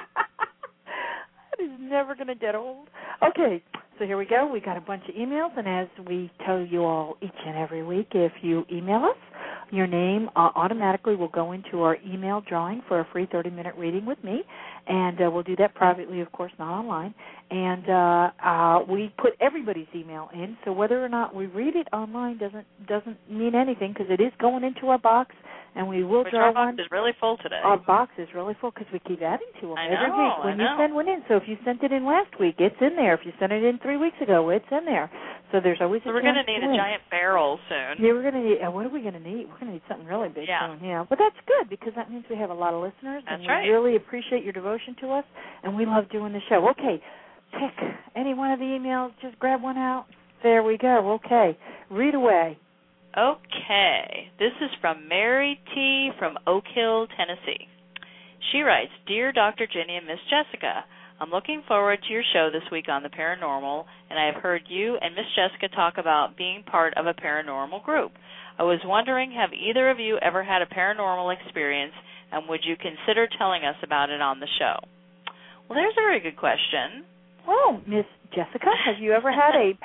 That is never going to get old. Okay, so here we go. We got a bunch of emails, and as we tell you all each and every week, if you email us, your name automatically will go into our email drawing for a free 30-minute reading with me, and we'll do that privately, of course, not online. And we put everybody's email in, so whether or not we read it online doesn't mean anything because it is going into our box, and we will draw our box one. is really full today. Our box is really full because we keep adding to them every week when you send one in. So if you sent it in last week, it's in there. If you sent it in 3 weeks ago, it's in there. So there's always a So we're chance going to need to a win. giant barrel soon. Yeah, we're going to need. What are we going to need? We're going to need something really big soon. Yeah, but that's good because that means we have a lot of listeners, That's and right. we really appreciate your devotion to us, and we love doing the show. Okay, pick any one of the emails. Just grab one out. There we go. Okay, read away. Okay. This is from Mary T. from Oak Hill, Tennessee. She writes, Dear Dr. Ginny and Miss Jessica, I'm looking forward to your show this week on the paranormal, and I have heard you and Miss Jessica talk about being part of a paranormal group. I was wondering, have either of you ever had a paranormal experience, and would you consider telling us about it on the show? Well, there's a very good question. Oh, Miss Jessica, have you ever had a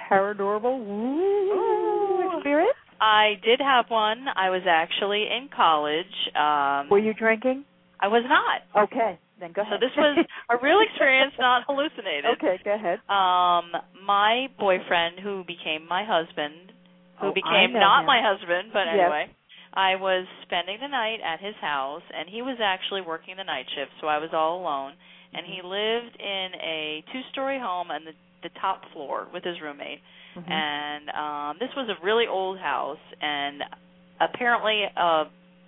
paranormal experience? I did have one. I was actually in college. Were you drinking? I was not. Okay, then go ahead. So this was a real experience, not hallucinated. Okay, go ahead. My boyfriend, who became my husband, who I became know not him. my husband, but Yes. anyway, I was spending the night at his house, and he was actually working the night shift, so I was all alone. And he lived in a 2-story home on the top floor with his roommate. And this was a really old house, and apparently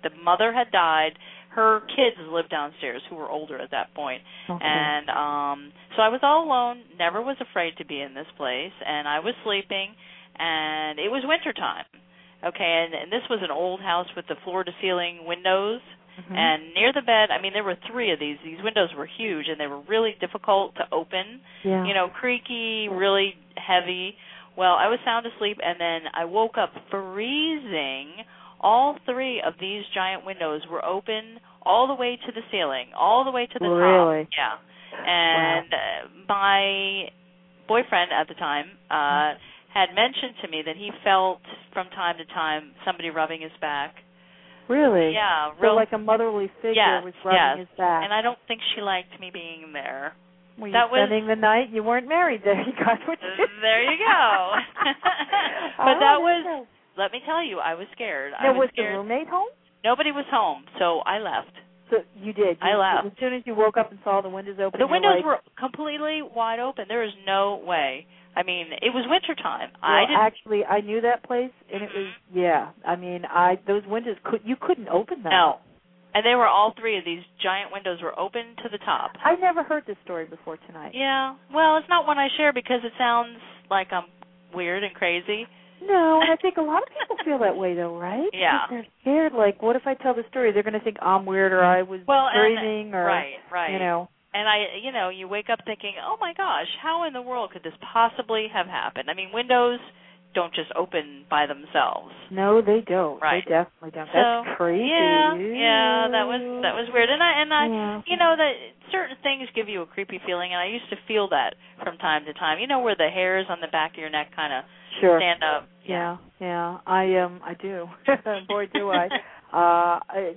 The mother had died. Her kids lived downstairs who were older at that point. Okay. And so I was all alone, never was afraid to be in this place, and I was sleeping, and it was wintertime. Okay, and this was an old house with the floor-to-ceiling windows. Mm-hmm. And near the bed, I mean, there were 3 of these. These windows were huge, and they were really difficult to open. Yeah. You know, creaky, really heavy. Well, I was sound asleep, and then I woke up freezing. All 3 of these giant windows were open all the way to the ceiling, all the way to the top. Really? Yeah. And my boyfriend at the time had mentioned to me that he felt from time to time somebody rubbing his back. Really? Yeah. So like a motherly figure was rubbing his back. And I don't think she liked me being there. Were you spending the night? You weren't married there. You got what you There you go. But that was, let me tell you, I was scared. Now, was scared. the roommate home? Nobody was home, so I left. So you did? I left. As soon as you woke up and saw the windows open? The windows were completely wide open. There is no way. I mean, it was wintertime. Well, actually, I knew that place, and it was, I mean, those windows, you couldn't open them. No. And they were all 3 of these giant windows were open to the top. I never heard this story before tonight. Yeah. Well, it's not one I share because it sounds like I'm weird and crazy. No, and I think a lot of people feel that way, though, right? Yeah. Because they're scared, like, what if I tell the story? They're going to think I'm weird or I was dreaming or, right. you know. And you wake up thinking, oh, my gosh, how in the world could this possibly have happened? I mean, windows don't just open by themselves. No, they don't. Right. They definitely don't. So, that's crazy. Yeah, that was weird. And I you know, that certain things give you a creepy feeling, and I used to feel that from time to time. You know, where the hairs on the back of your neck kind of stand up. Yeah. I do. Boy, do I.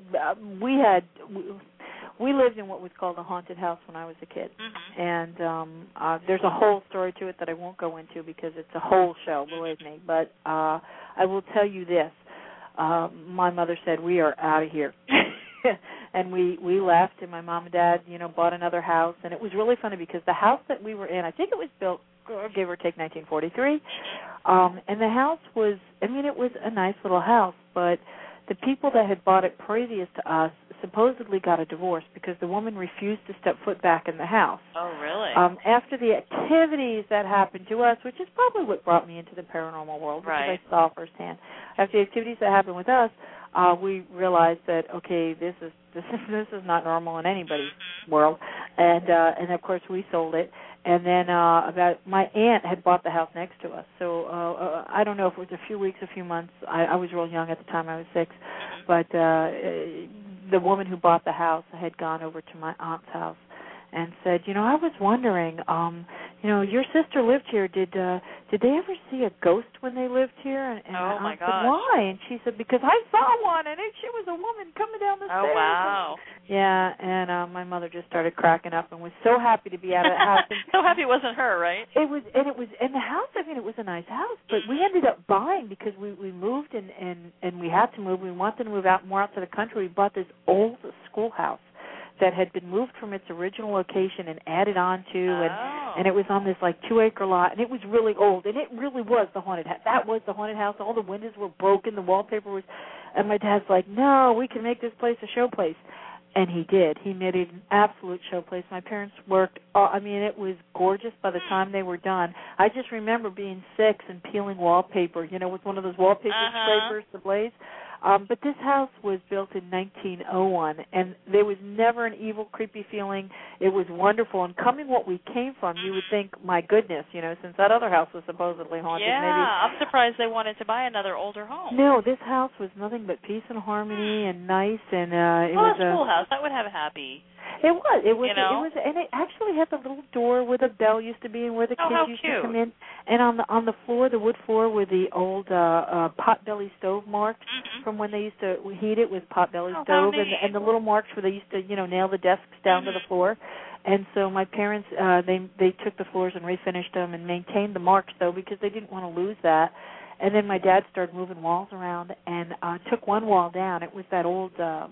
We lived in what was called a haunted house when I was a kid. Mm-hmm. And there's a whole story to it that I won't go into because it's a whole show, believe me. But I will tell you this. My mother said, we are out of here. And we left, and my mom and dad, bought another house. And it was really funny because the house that we were in, I think it was built, give or take, 1943. And the house was, it was a nice little house, but the people that had bought it previous to us supposedly got a divorce because the woman refused to step foot back in the house. Oh, really? After the activities that happened to us, which is probably what brought me into the paranormal world, because I saw firsthand. After the activities that happened with us, we realized that, okay, this is not normal in anybody's world, and of course we sold it. And then my aunt had bought the house next to us. So I don't know if it was a few weeks, a few months. I was real young at the time. I was 6. But the woman who bought the house had gone over to my aunt's house and said, I was wondering, your sister lived here. Did they ever see a ghost when they lived here? And oh, my I gosh. said, why? And she said, because I saw one, and she was a woman coming down the stairs. Oh, wow. Yeah, and my mother just started cracking up and was so happy to be out of the house. And so happy it wasn't her, right? It was the house, it was a nice house, but we ended up buying because we moved and we had to move. We wanted to move more out to the country. We bought this old schoolhouse that had been moved from its original location and added on to, and it was on this 2-acre lot, and it was really old, and it really was the haunted house. That was the haunted house. All the windows were broken, the wallpaper was, and my dad's like, no, we can make this place a show place. And he did. He made it an absolute showplace. My parents worked. It was gorgeous by the time they were done. I just remember being 6 and peeling wallpaper, with one of those wallpaper scrapers, the Blaze. But this house was built in 1901, and there was never an evil, creepy feeling. It was wonderful. And coming what we came from, you would think, my goodness, since that other house was supposedly haunted. Yeah, maybe. I'm surprised they wanted to buy another older home. No, this house was nothing but peace and harmony and nice, and it was a schoolhouse. That would have a happy. It was, and it actually had the little door where the bell used to be and where the kids used to come in. And on the floor, the wood floor, were the old potbelly stove marks from when they used to heat it with potbelly stove, and the little marks where they used to, nail the desks down to the floor. And so my parents, they took the floors and refinished them and maintained the marks, though, because they didn't want to lose that. And then my dad started moving walls around and took one wall down. It was that old I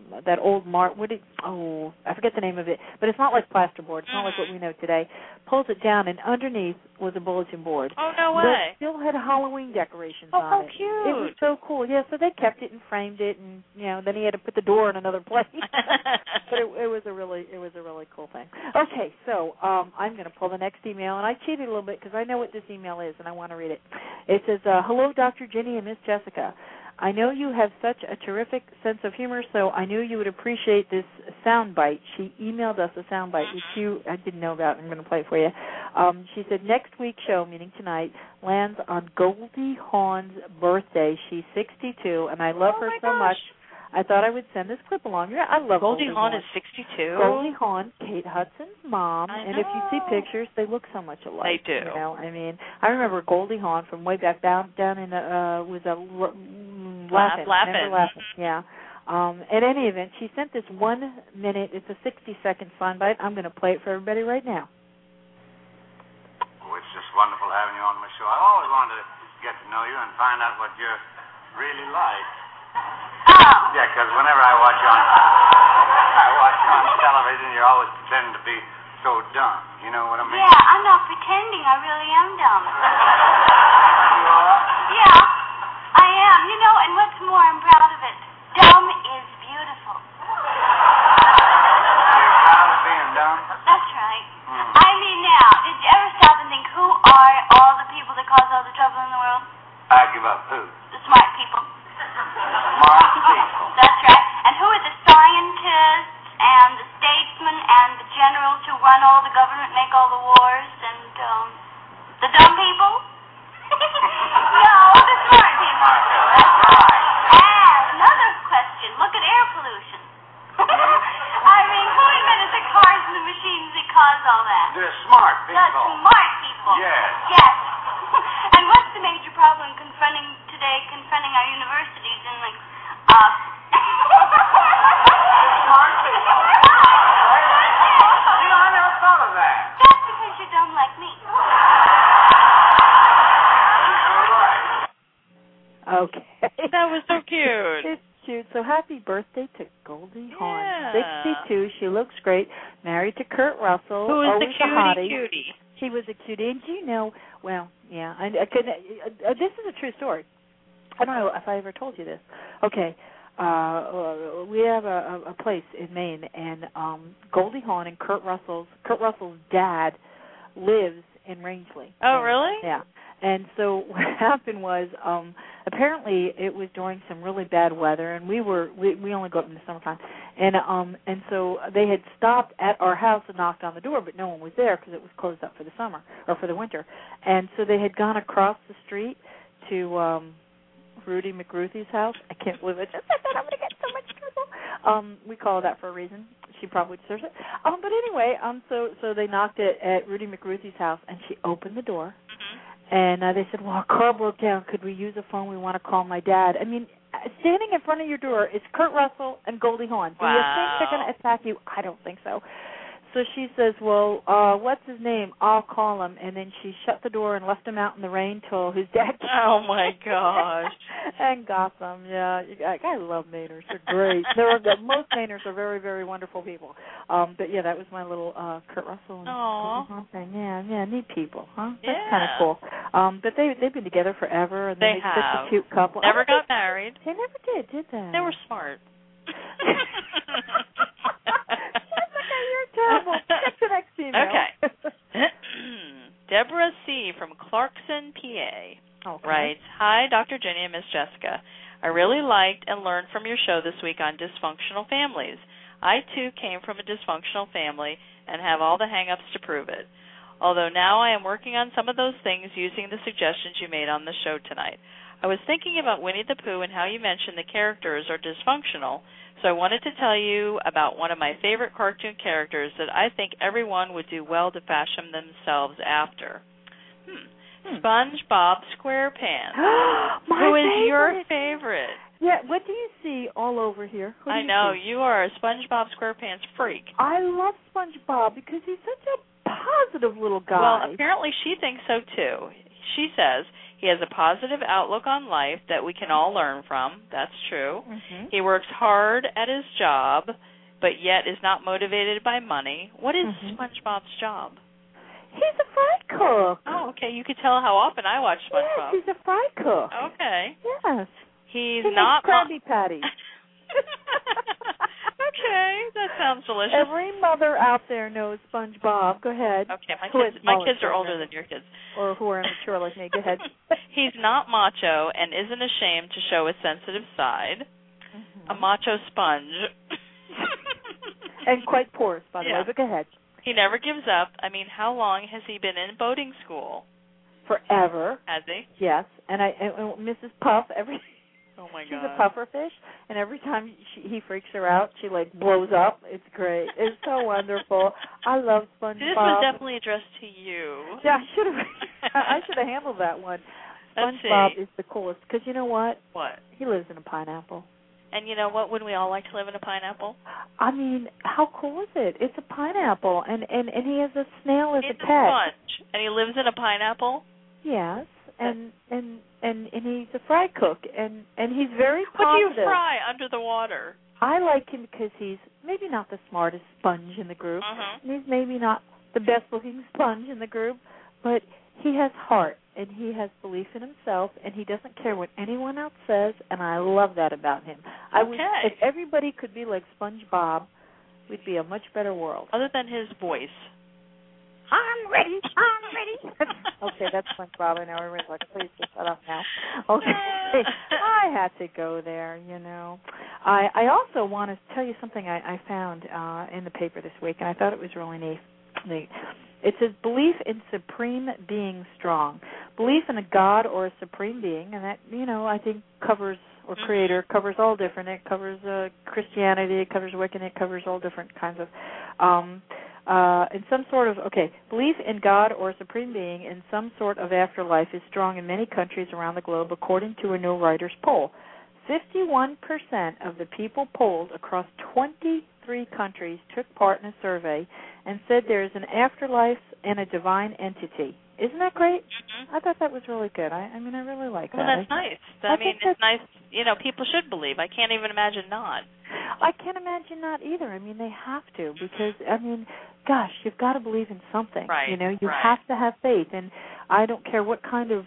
forget the name of it, but it's not like plasterboard. It's not like what we know today. Pulls it down, and underneath was a bulletin board. Oh, no way. But it still had Halloween decorations on it. Oh, how cute. It was so cool. Yeah, so they kept it and framed it, and then he had to put the door in another place. But it was a really cool thing. Okay, so I'm going to pull the next email, and I cheated a little bit because I know what this email is, and I want to read it. It says, "Hello, Dr. Ginny and Miss Jessica. I know you have such a terrific sense of humor, so I knew you would appreciate this sound bite." She emailed us a sound bite, which I didn't know about. I'm going to play it for you. She said, "Next week's show, meaning tonight, lands on Goldie Hawn's birthday. She's 62, and I love her so much. I thought I would send this clip along. Yeah, I love Goldie Hawn. Is 62? Goldie Hawn, Kate Hudson's mom. I and know. if you see pictures, they look so much alike. They do. I mean, I remember Goldie Hawn from way back down in Laugh-In. Remember Laugh-In? Yeah. At any event, she sent this 1 minute. It's a 60-second soundbite. I'm going to play it for everybody right now. Oh, it's just wonderful having you on my show. I always wanted to get to know you and find out what you're really like. Oh. Yeah, because whenever I watch you on television, you're always pretending to be so dumb. You know what I mean? Yeah, I'm not pretending. I really am dumb. You are? Yeah, I am. And what's more, I'm proud of it. Dumb is beautiful. You're proud of being dumb? That's right. I mean, now, did you ever stop and think, who are all the people that cause all the trouble in the world? I give up who? The smart people. Smart people. That's right. And who are the scientists and the statesmen and the generals who run all the government, make all the wars, and the dumb people? No, the smart people. That's right. And another question. Look at air pollution. I mean, who invented the cars and the machines that cause all that? The smart people. The smart people. Yes. Yes. And what's the major problem confronting our universities and smart people. I never thought of that. That's because you're dumb like me. Okay. That was so cute. It's cute. So happy birthday to Goldie Hawn. Yeah. 62. She looks great. Married to Kurt Russell. Who is always the cutie? She was a cutie. And I could. This is a true story. I don't know if I ever told you this. Okay. We have a place in Maine, and Goldie Hawn and Kurt Russell's dad lives in Rangeley. Oh, really? Yeah. And so what happened was, apparently it was during some really bad weather, and we only go up in the summertime, and so they had stopped at our house and knocked on the door, but no one was there because it was closed up for the summer or for the winter, and so they had gone across the street to Rudy McRuthie's house. I can't believe I just said that. I'm going to get in so much trouble. We call her that for a reason. She probably deserves it. But anyway, so they knocked at Rudy McRuthie's house, and she opened the door. And they said, well, our car broke down. Could we use a phone? We want to call my dad. I mean, standing in front of your door is Kurt Russell and Goldie Hawn. Do you think they're going to attack you? I don't think so. So she says, well, what's his name? I'll call him. And then she shut the door and left him out in the rain till his dad came. Oh, my gosh. And got them. Yeah, I love Mainers. They're great. Most Mainers are very, very wonderful people. But, yeah, that was my little Kurt Russell and Goldie Hawn thing. Yeah, neat people, huh? That's kind of cool. But they've been together forever. And they have. Such a cute couple. Never got married. They never did they? They were smart. Terrible. Get the next email. Okay. Deborah C. from Clarkson, PA writes, Hi, Dr. Jenny and Miss Jessica. I really liked and learned from your show this week on dysfunctional families. I, too, came from a dysfunctional family and have all the hang-ups to prove it. Although now I am working on some of those things using the suggestions you made on the show tonight. I was thinking about Winnie the Pooh and how you mentioned the characters are dysfunctional, so I wanted to tell you about one of my favorite cartoon characters that I think everyone would do well to fashion themselves after. SpongeBob SquarePants. Who is your favorite? Yeah, what do you see all over here? I know, you are a SpongeBob SquarePants freak. I love SpongeBob because he's such a positive little guy. Well, apparently she thinks so, too. She says, He has a positive outlook on life that we can all learn from. That's true. Mm-hmm. He works hard at his job, but yet is not motivated by money. What is SpongeBob's job? He's a fry cook. Oh, okay. You could tell how often I watch SpongeBob. Yes, he's a fry cook. Okay. Yes. He not Krabby Patties. Okay, that sounds delicious. Every mother out there knows SpongeBob. Go ahead. Okay, my kids are older than your kids. Or who are immature like me. Go ahead. He's not macho and isn't ashamed to show his sensitive side. A macho sponge. And quite porous, by the way, but go ahead. He never gives up. I mean, how long has he been in boating school? Forever. Has he? Yes. And Mrs. Puff, oh my God. She's a puffer fish, and every time he freaks her out, she like blows up. It's great. It's so wonderful. I love SpongeBob. This was definitely addressed to you. Yeah, I should have handled that one. SpongeBob is the coolest because you know what? What? He lives in a pineapple. And you know what? Wouldn't we all like to live in a pineapple? I mean, how cool is it? It's a pineapple, and he has a snail as a pet. He's a sponge, and he lives in a pineapple. Yes. And he's a fry cook, and he's very positive. What do you fry under the water? I like him because he's maybe not the smartest sponge in the group, and he's maybe not the best-looking sponge in the group, but he has heart, and he has belief in himself, and he doesn't care what anyone else says, and I love that about him. If everybody could be like SpongeBob, we'd be a much better world. Other than his voice. I'm ready. Okay, that's SpongeBob. I know everyone's like, please just shut up now. Okay, I had to go there, you know. I also want to tell you something I found in the paper this week, and I thought it was really neat. It says belief in supreme being strong. Belief in a God or a supreme being, and that, you know, I think covers, or creator, covers all different. It covers Christianity, it covers Wiccan, it covers all different kinds of... in some sort of, belief in God or a supreme being in some sort of afterlife is strong in many countries around the globe, according to a new Reuters poll. 51% of the people polled across 23 countries took part in a survey and said there is an afterlife and a divine entity. Isn't that great? I thought that was really good. I mean, I really like that. Well, that's nice. I mean, it's nice. You know, people should believe. I can't even imagine not. I can't imagine not either. I mean, they have to because, I mean, gosh, you've got to believe in something. Right. You know, you have to have faith, and I don't care what kind of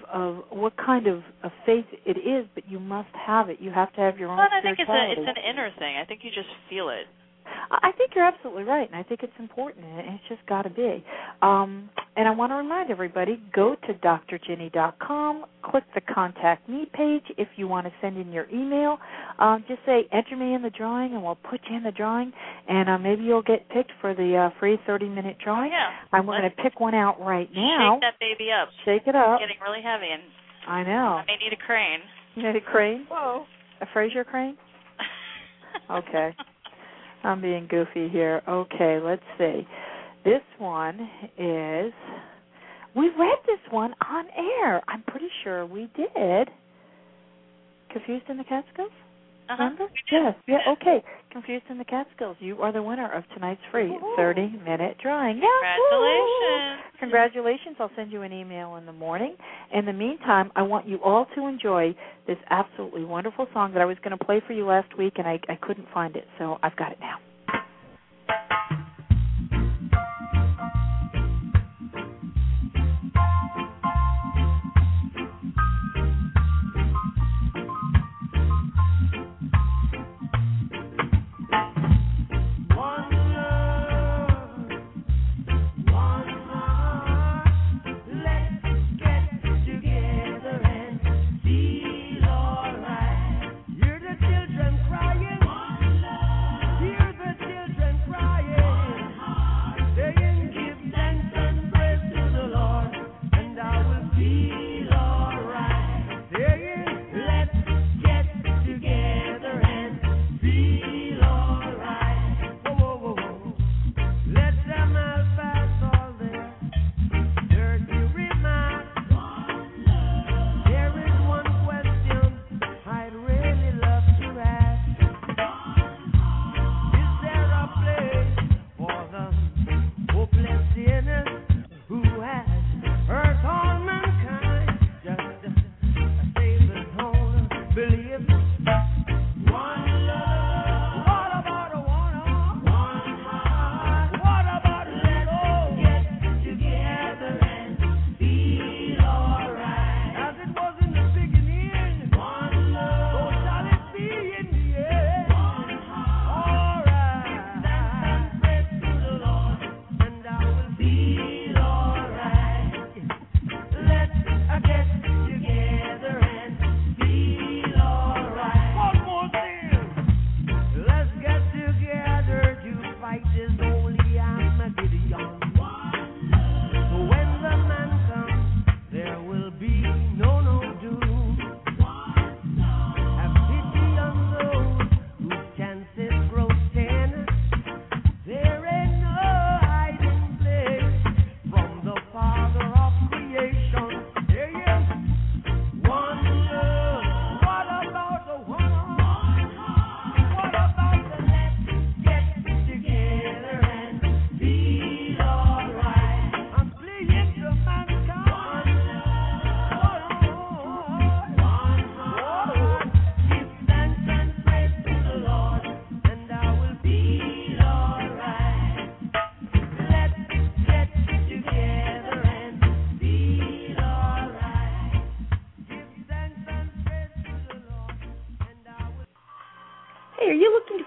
faith it is, but you must have it. You have to have your own spirituality. Well, I think it's an inner thing. I think you just feel it. I think you're absolutely right, and I think it's important, and it's just got to be. And I want to remind everybody, go to drginny.com, click the Contact Me page if you want to send in your email. Just say, enter me in the drawing, and we'll put you in the drawing, and maybe you'll get picked for the free 30-minute drawing. Yeah. I'm going to pick one out right now. Shake that baby up. Shake it up. It's getting really heavy, and I know. I may need a crane. You need a crane? Whoa. A Fraser crane? Okay. I'm being goofy here. Okay, let's see. This one is, we read this one on air. I'm pretty sure we did. Confused in the Catskills? Remember? Yes. Yeah, okay. Confused in the Catskills. You are the winner of tonight's free 30-minute drawing. Congratulations. Congratulations. I'll send you an email in the morning. In the meantime, I want you all to enjoy this absolutely wonderful song that I was going to play for you last week, and I couldn't find it, so I've got it now. Hear the children crying. Hear the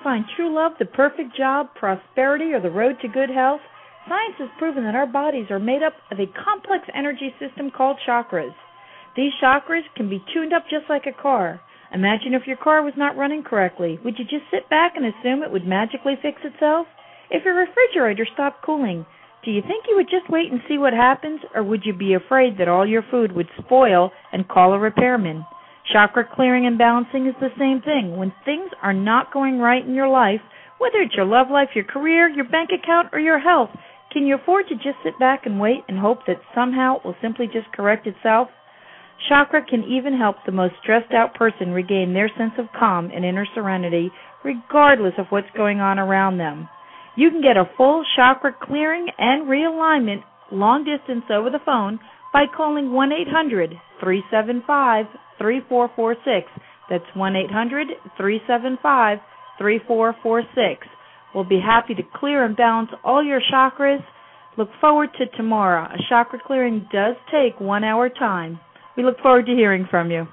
find true love, the perfect job, prosperity, or the road to good health, science has proven that our bodies are made up of a complex energy system called chakras. These chakras can be tuned up just like a car. Imagine if your car was not running correctly. Would you just sit back and assume it would magically fix itself? If your refrigerator stopped cooling, do you think you would just wait and see what happens, or would you be afraid that all your food would spoil and call a repairman? Chakra clearing and balancing is the same thing. When things are not going right in your life, whether it's your love life, your career, your bank account, or your health, can you afford to just sit back and wait and hope that somehow it will simply just correct itself? Chakra can even help the most stressed out person regain their sense of calm and inner serenity, regardless of what's going on around them. You can get a full chakra clearing and realignment long distance over the phone by calling 1-800-375-3446. That's 1-800-375-3446. We'll be happy to clear and balance all your chakras. Look forward to tomorrow. A chakra clearing does take 1 hour time. We look forward to hearing from you.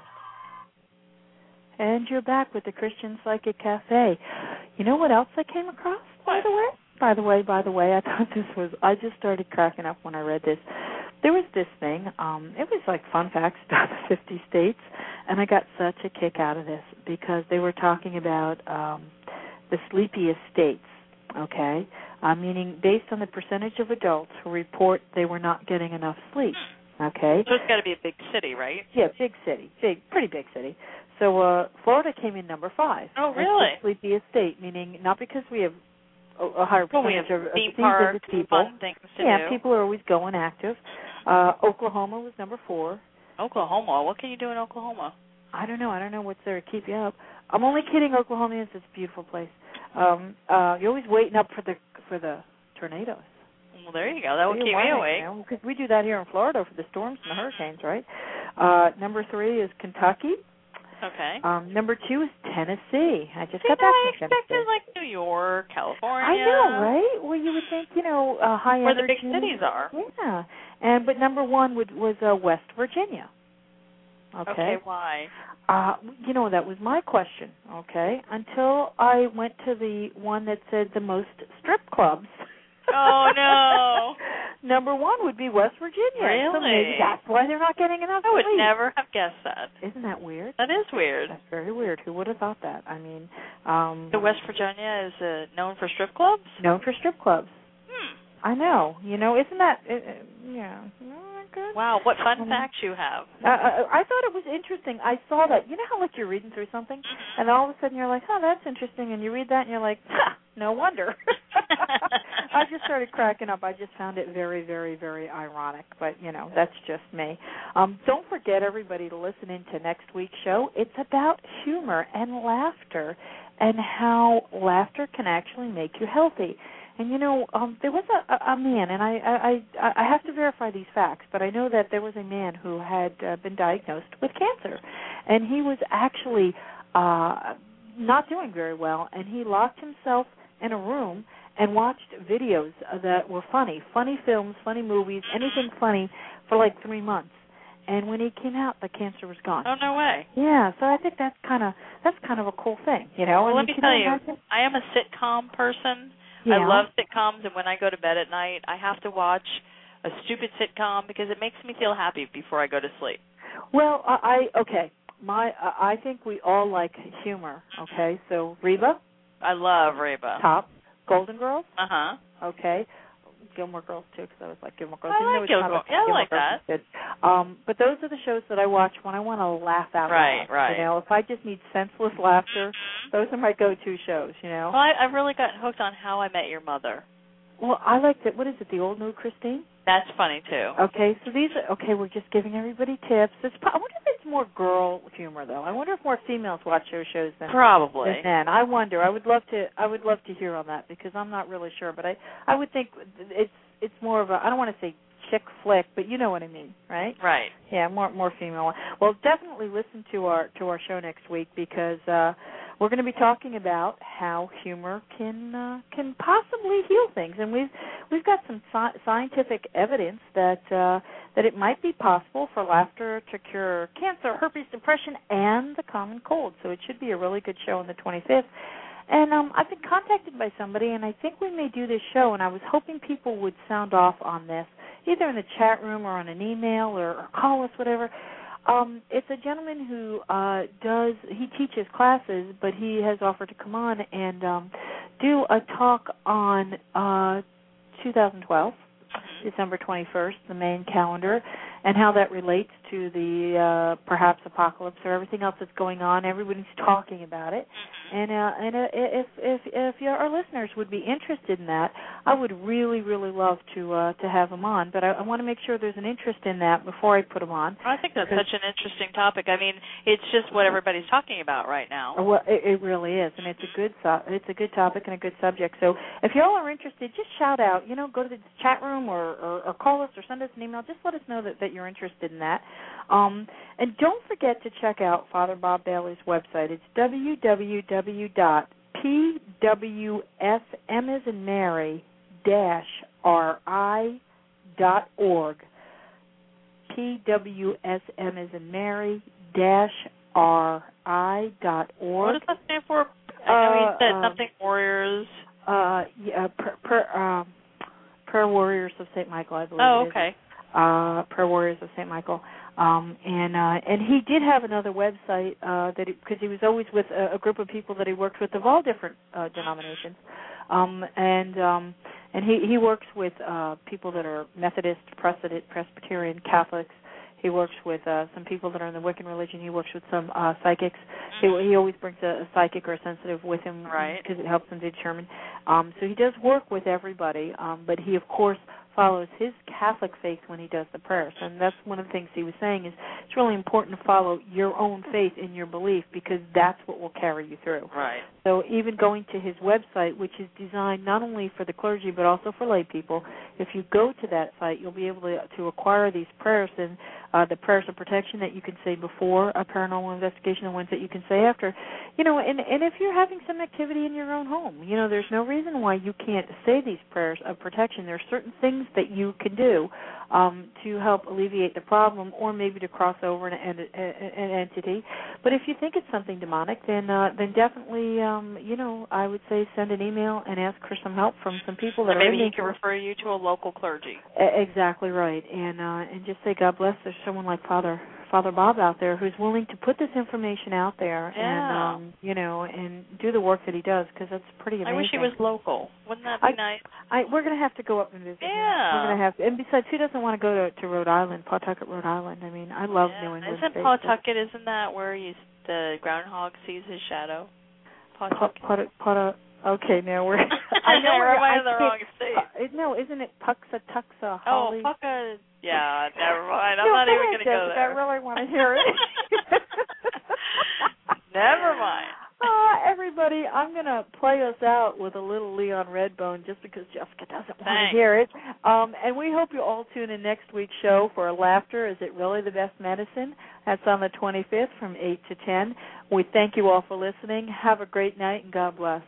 And you're back with the Christian Psychic Cafe. You know what else I came across, by the way? By the way, I thought this was, I just started cracking up when I read this. There was this thing, it was like fun facts about the 50 states, and I got such a kick out of this because they were talking about the sleepiest states, okay? Meaning based on the percentage of adults who report they were not getting enough sleep, okay? So it's got to be a big city, right? Yeah, big city, pretty big city. So Florida came in number 5. Oh, really? That's the sleepiest state, meaning not because we have a higher percentage of theme parks, people. Fun things to yeah, do. People are always going active. Oklahoma was number 4. Oklahoma? What can you do in Oklahoma? I don't know. I don't know what's there to keep you up. I'm only kidding, Oklahomans. It's a beautiful place. You're always waiting up for the tornadoes. Well, there you go. That would keep me awake. Because we do that here in Florida for the storms and the hurricanes, right? Number 3 is Kentucky. Okay. Number 2 is Tennessee. I just got back I from expected Tennessee. like New York, California. I know, right? Well, you would think, high where energy. the big cities are. Yeah. But number 1 was West Virginia. Okay, why? That was my question, okay, until I went to the one that said the most strip clubs. Oh, no. Number 1 would be West Virginia. Really? So maybe that's why they're not getting enough I would sleep. never have guessed that. Isn't that weird? That is weird. That's very weird. Who would have thought that? I mean... So West Virginia is known for strip clubs? Known for strip clubs. I know. Isn't that... yeah. Good. Wow, what fun facts you have. I thought it was interesting. I saw that. You know how like you're reading through something, and all of a sudden you're like, oh, that's interesting, and you read that, and you're like, ha, no wonder. I just started cracking up. I just found it very, very, very ironic, but, that's just me. Don't forget, everybody, to listen in to next week's show. It's about humor and laughter and how laughter can actually make you healthy. And, there was a man, and I have to verify these facts, but I know that there was a man who had been diagnosed with cancer, and he was actually not doing very well, and he locked himself in a room and watched videos that were funny films, funny movies, anything funny for like 3 months. And when he came out, the cancer was gone. Oh, no way. Yeah, so I think that's kind of a cool thing, Well, let me tell you, I am a sitcom person. Yeah. I love sitcoms, and when I go to bed at night, I have to watch a stupid sitcom because it makes me feel happy before I go to sleep. Well, I think we all like humor, okay? So Reba? I love Reba. Top. Golden Girls? Uh-huh. Okay. Gilmore Girls, too, because I was like Gilmore Girls. I like Gilmore. Yeah, I like that. Good. But those are the shows that I watch when I want to laugh out loud. Right. If I just need senseless laughter, those are my go-to shows, Well, I've really gotten hooked on How I Met Your Mother. Well, I like that. What is it, The Old New Christine? That's funny, too. Okay, so we're just giving everybody tips. I wonder if it's more girl humor, though. I wonder if more females watch those shows than probably. Than men. I wonder. I would love to hear on that because I'm not really sure, but I would think it's more of a, I don't want to say chick flick, but you know what I mean, right? Right. Yeah, more female. Well, definitely listen to our show next week because we're going to be talking about how humor can possibly heal things, and we've got some scientific evidence that it might be possible for laughter to cure cancer, herpes, depression, and the common cold. So it should be a really good show on the 25th. And I've been contacted by somebody, and I think we may do this show, and I was hoping people would sound off on this, either in the chat room or on an email or call us, whatever. It's a gentleman who he teaches classes, but he has offered to come on and do a talk on 2012, December 21st, the main calendar, and how that relates to the perhaps apocalypse or everything else that's going on. Everybody's talking about it. And if our listeners would be interested in that, I would really, really love to have him on. But I want to make sure there's an interest in that before I put him on. I think that's such an interesting topic. I mean, it's just what everybody's talking about right now. Well, it really is, and it's a good topic and a good subject. So if y'all are interested, just shout out. Go to the chat room or call us or send us an email. Just let us know that you're interested in that. And don't forget to check out Father Bob Bailey's website. It's www.pwsmary-ri.org. pwsmary-ri.org. What does that stand for? I know you said something warriors. Prayer Warriors of St. Michael, I believe. Oh, okay. Prayer Warriors of St. Michael. And he did have another website because he was always with a group of people that he worked with of all different denominations, and he works with people that are Methodist, Presbyterian, Catholics. He works with some people that are in the Wiccan religion. He works with some psychics. He always brings a psychic or a sensitive with him, right? Because it helps him to determine. So he does work with everybody, but he, of course, follows his Catholic faith when he does the prayers. And that's one of the things he was saying is it's really important to follow your own faith in your belief because that's what will carry you through. Right. So even going to his website, which is designed not only for the clergy but also for lay people, if you go to that site, you'll be able to acquire these prayers and the prayers of protection that you can say before a paranormal investigation and ones that you can say after. And if you're having some activity in your own home, there's no reason why you can't say these prayers of protection. There are certain things that you can do to help alleviate the problem or maybe to cross over an entity. But if you think it's something demonic, then definitely, I would say send an email and ask for some help from some people that maybe he can refer you to a local clergy. Exactly right. And just say, God bless, there's someone like Father Bob out there who's willing to put this information out there and and do the work that he does because that's pretty amazing. I wish he was local. Wouldn't that be nice? We're going to have to go up and visit him. We're going to have to. And besides, who doesn't want to go to Rhode Island, Pawtucket, Rhode Island? I mean, I love New England. Isn't Pawtucket, isn't that where the groundhog sees his shadow? Pawtucket. Okay, now we're... I know we're in the wrong state. No, isn't it Puxatuxa, Holly? Oh, yeah, never mind. I'm not even going to go there. I really want to hear it. Never mind. Everybody, I'm going to play us out with a little Leon Redbone just because Jessica doesn't want to hear it. And we hope you all tune in next week's show for Laughter. Is It Really the Best Medicine? That's on the 25th from 8 to 10. We thank you all for listening. Have a great night, and God bless.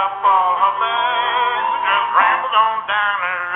up all her legs and just rambled on down her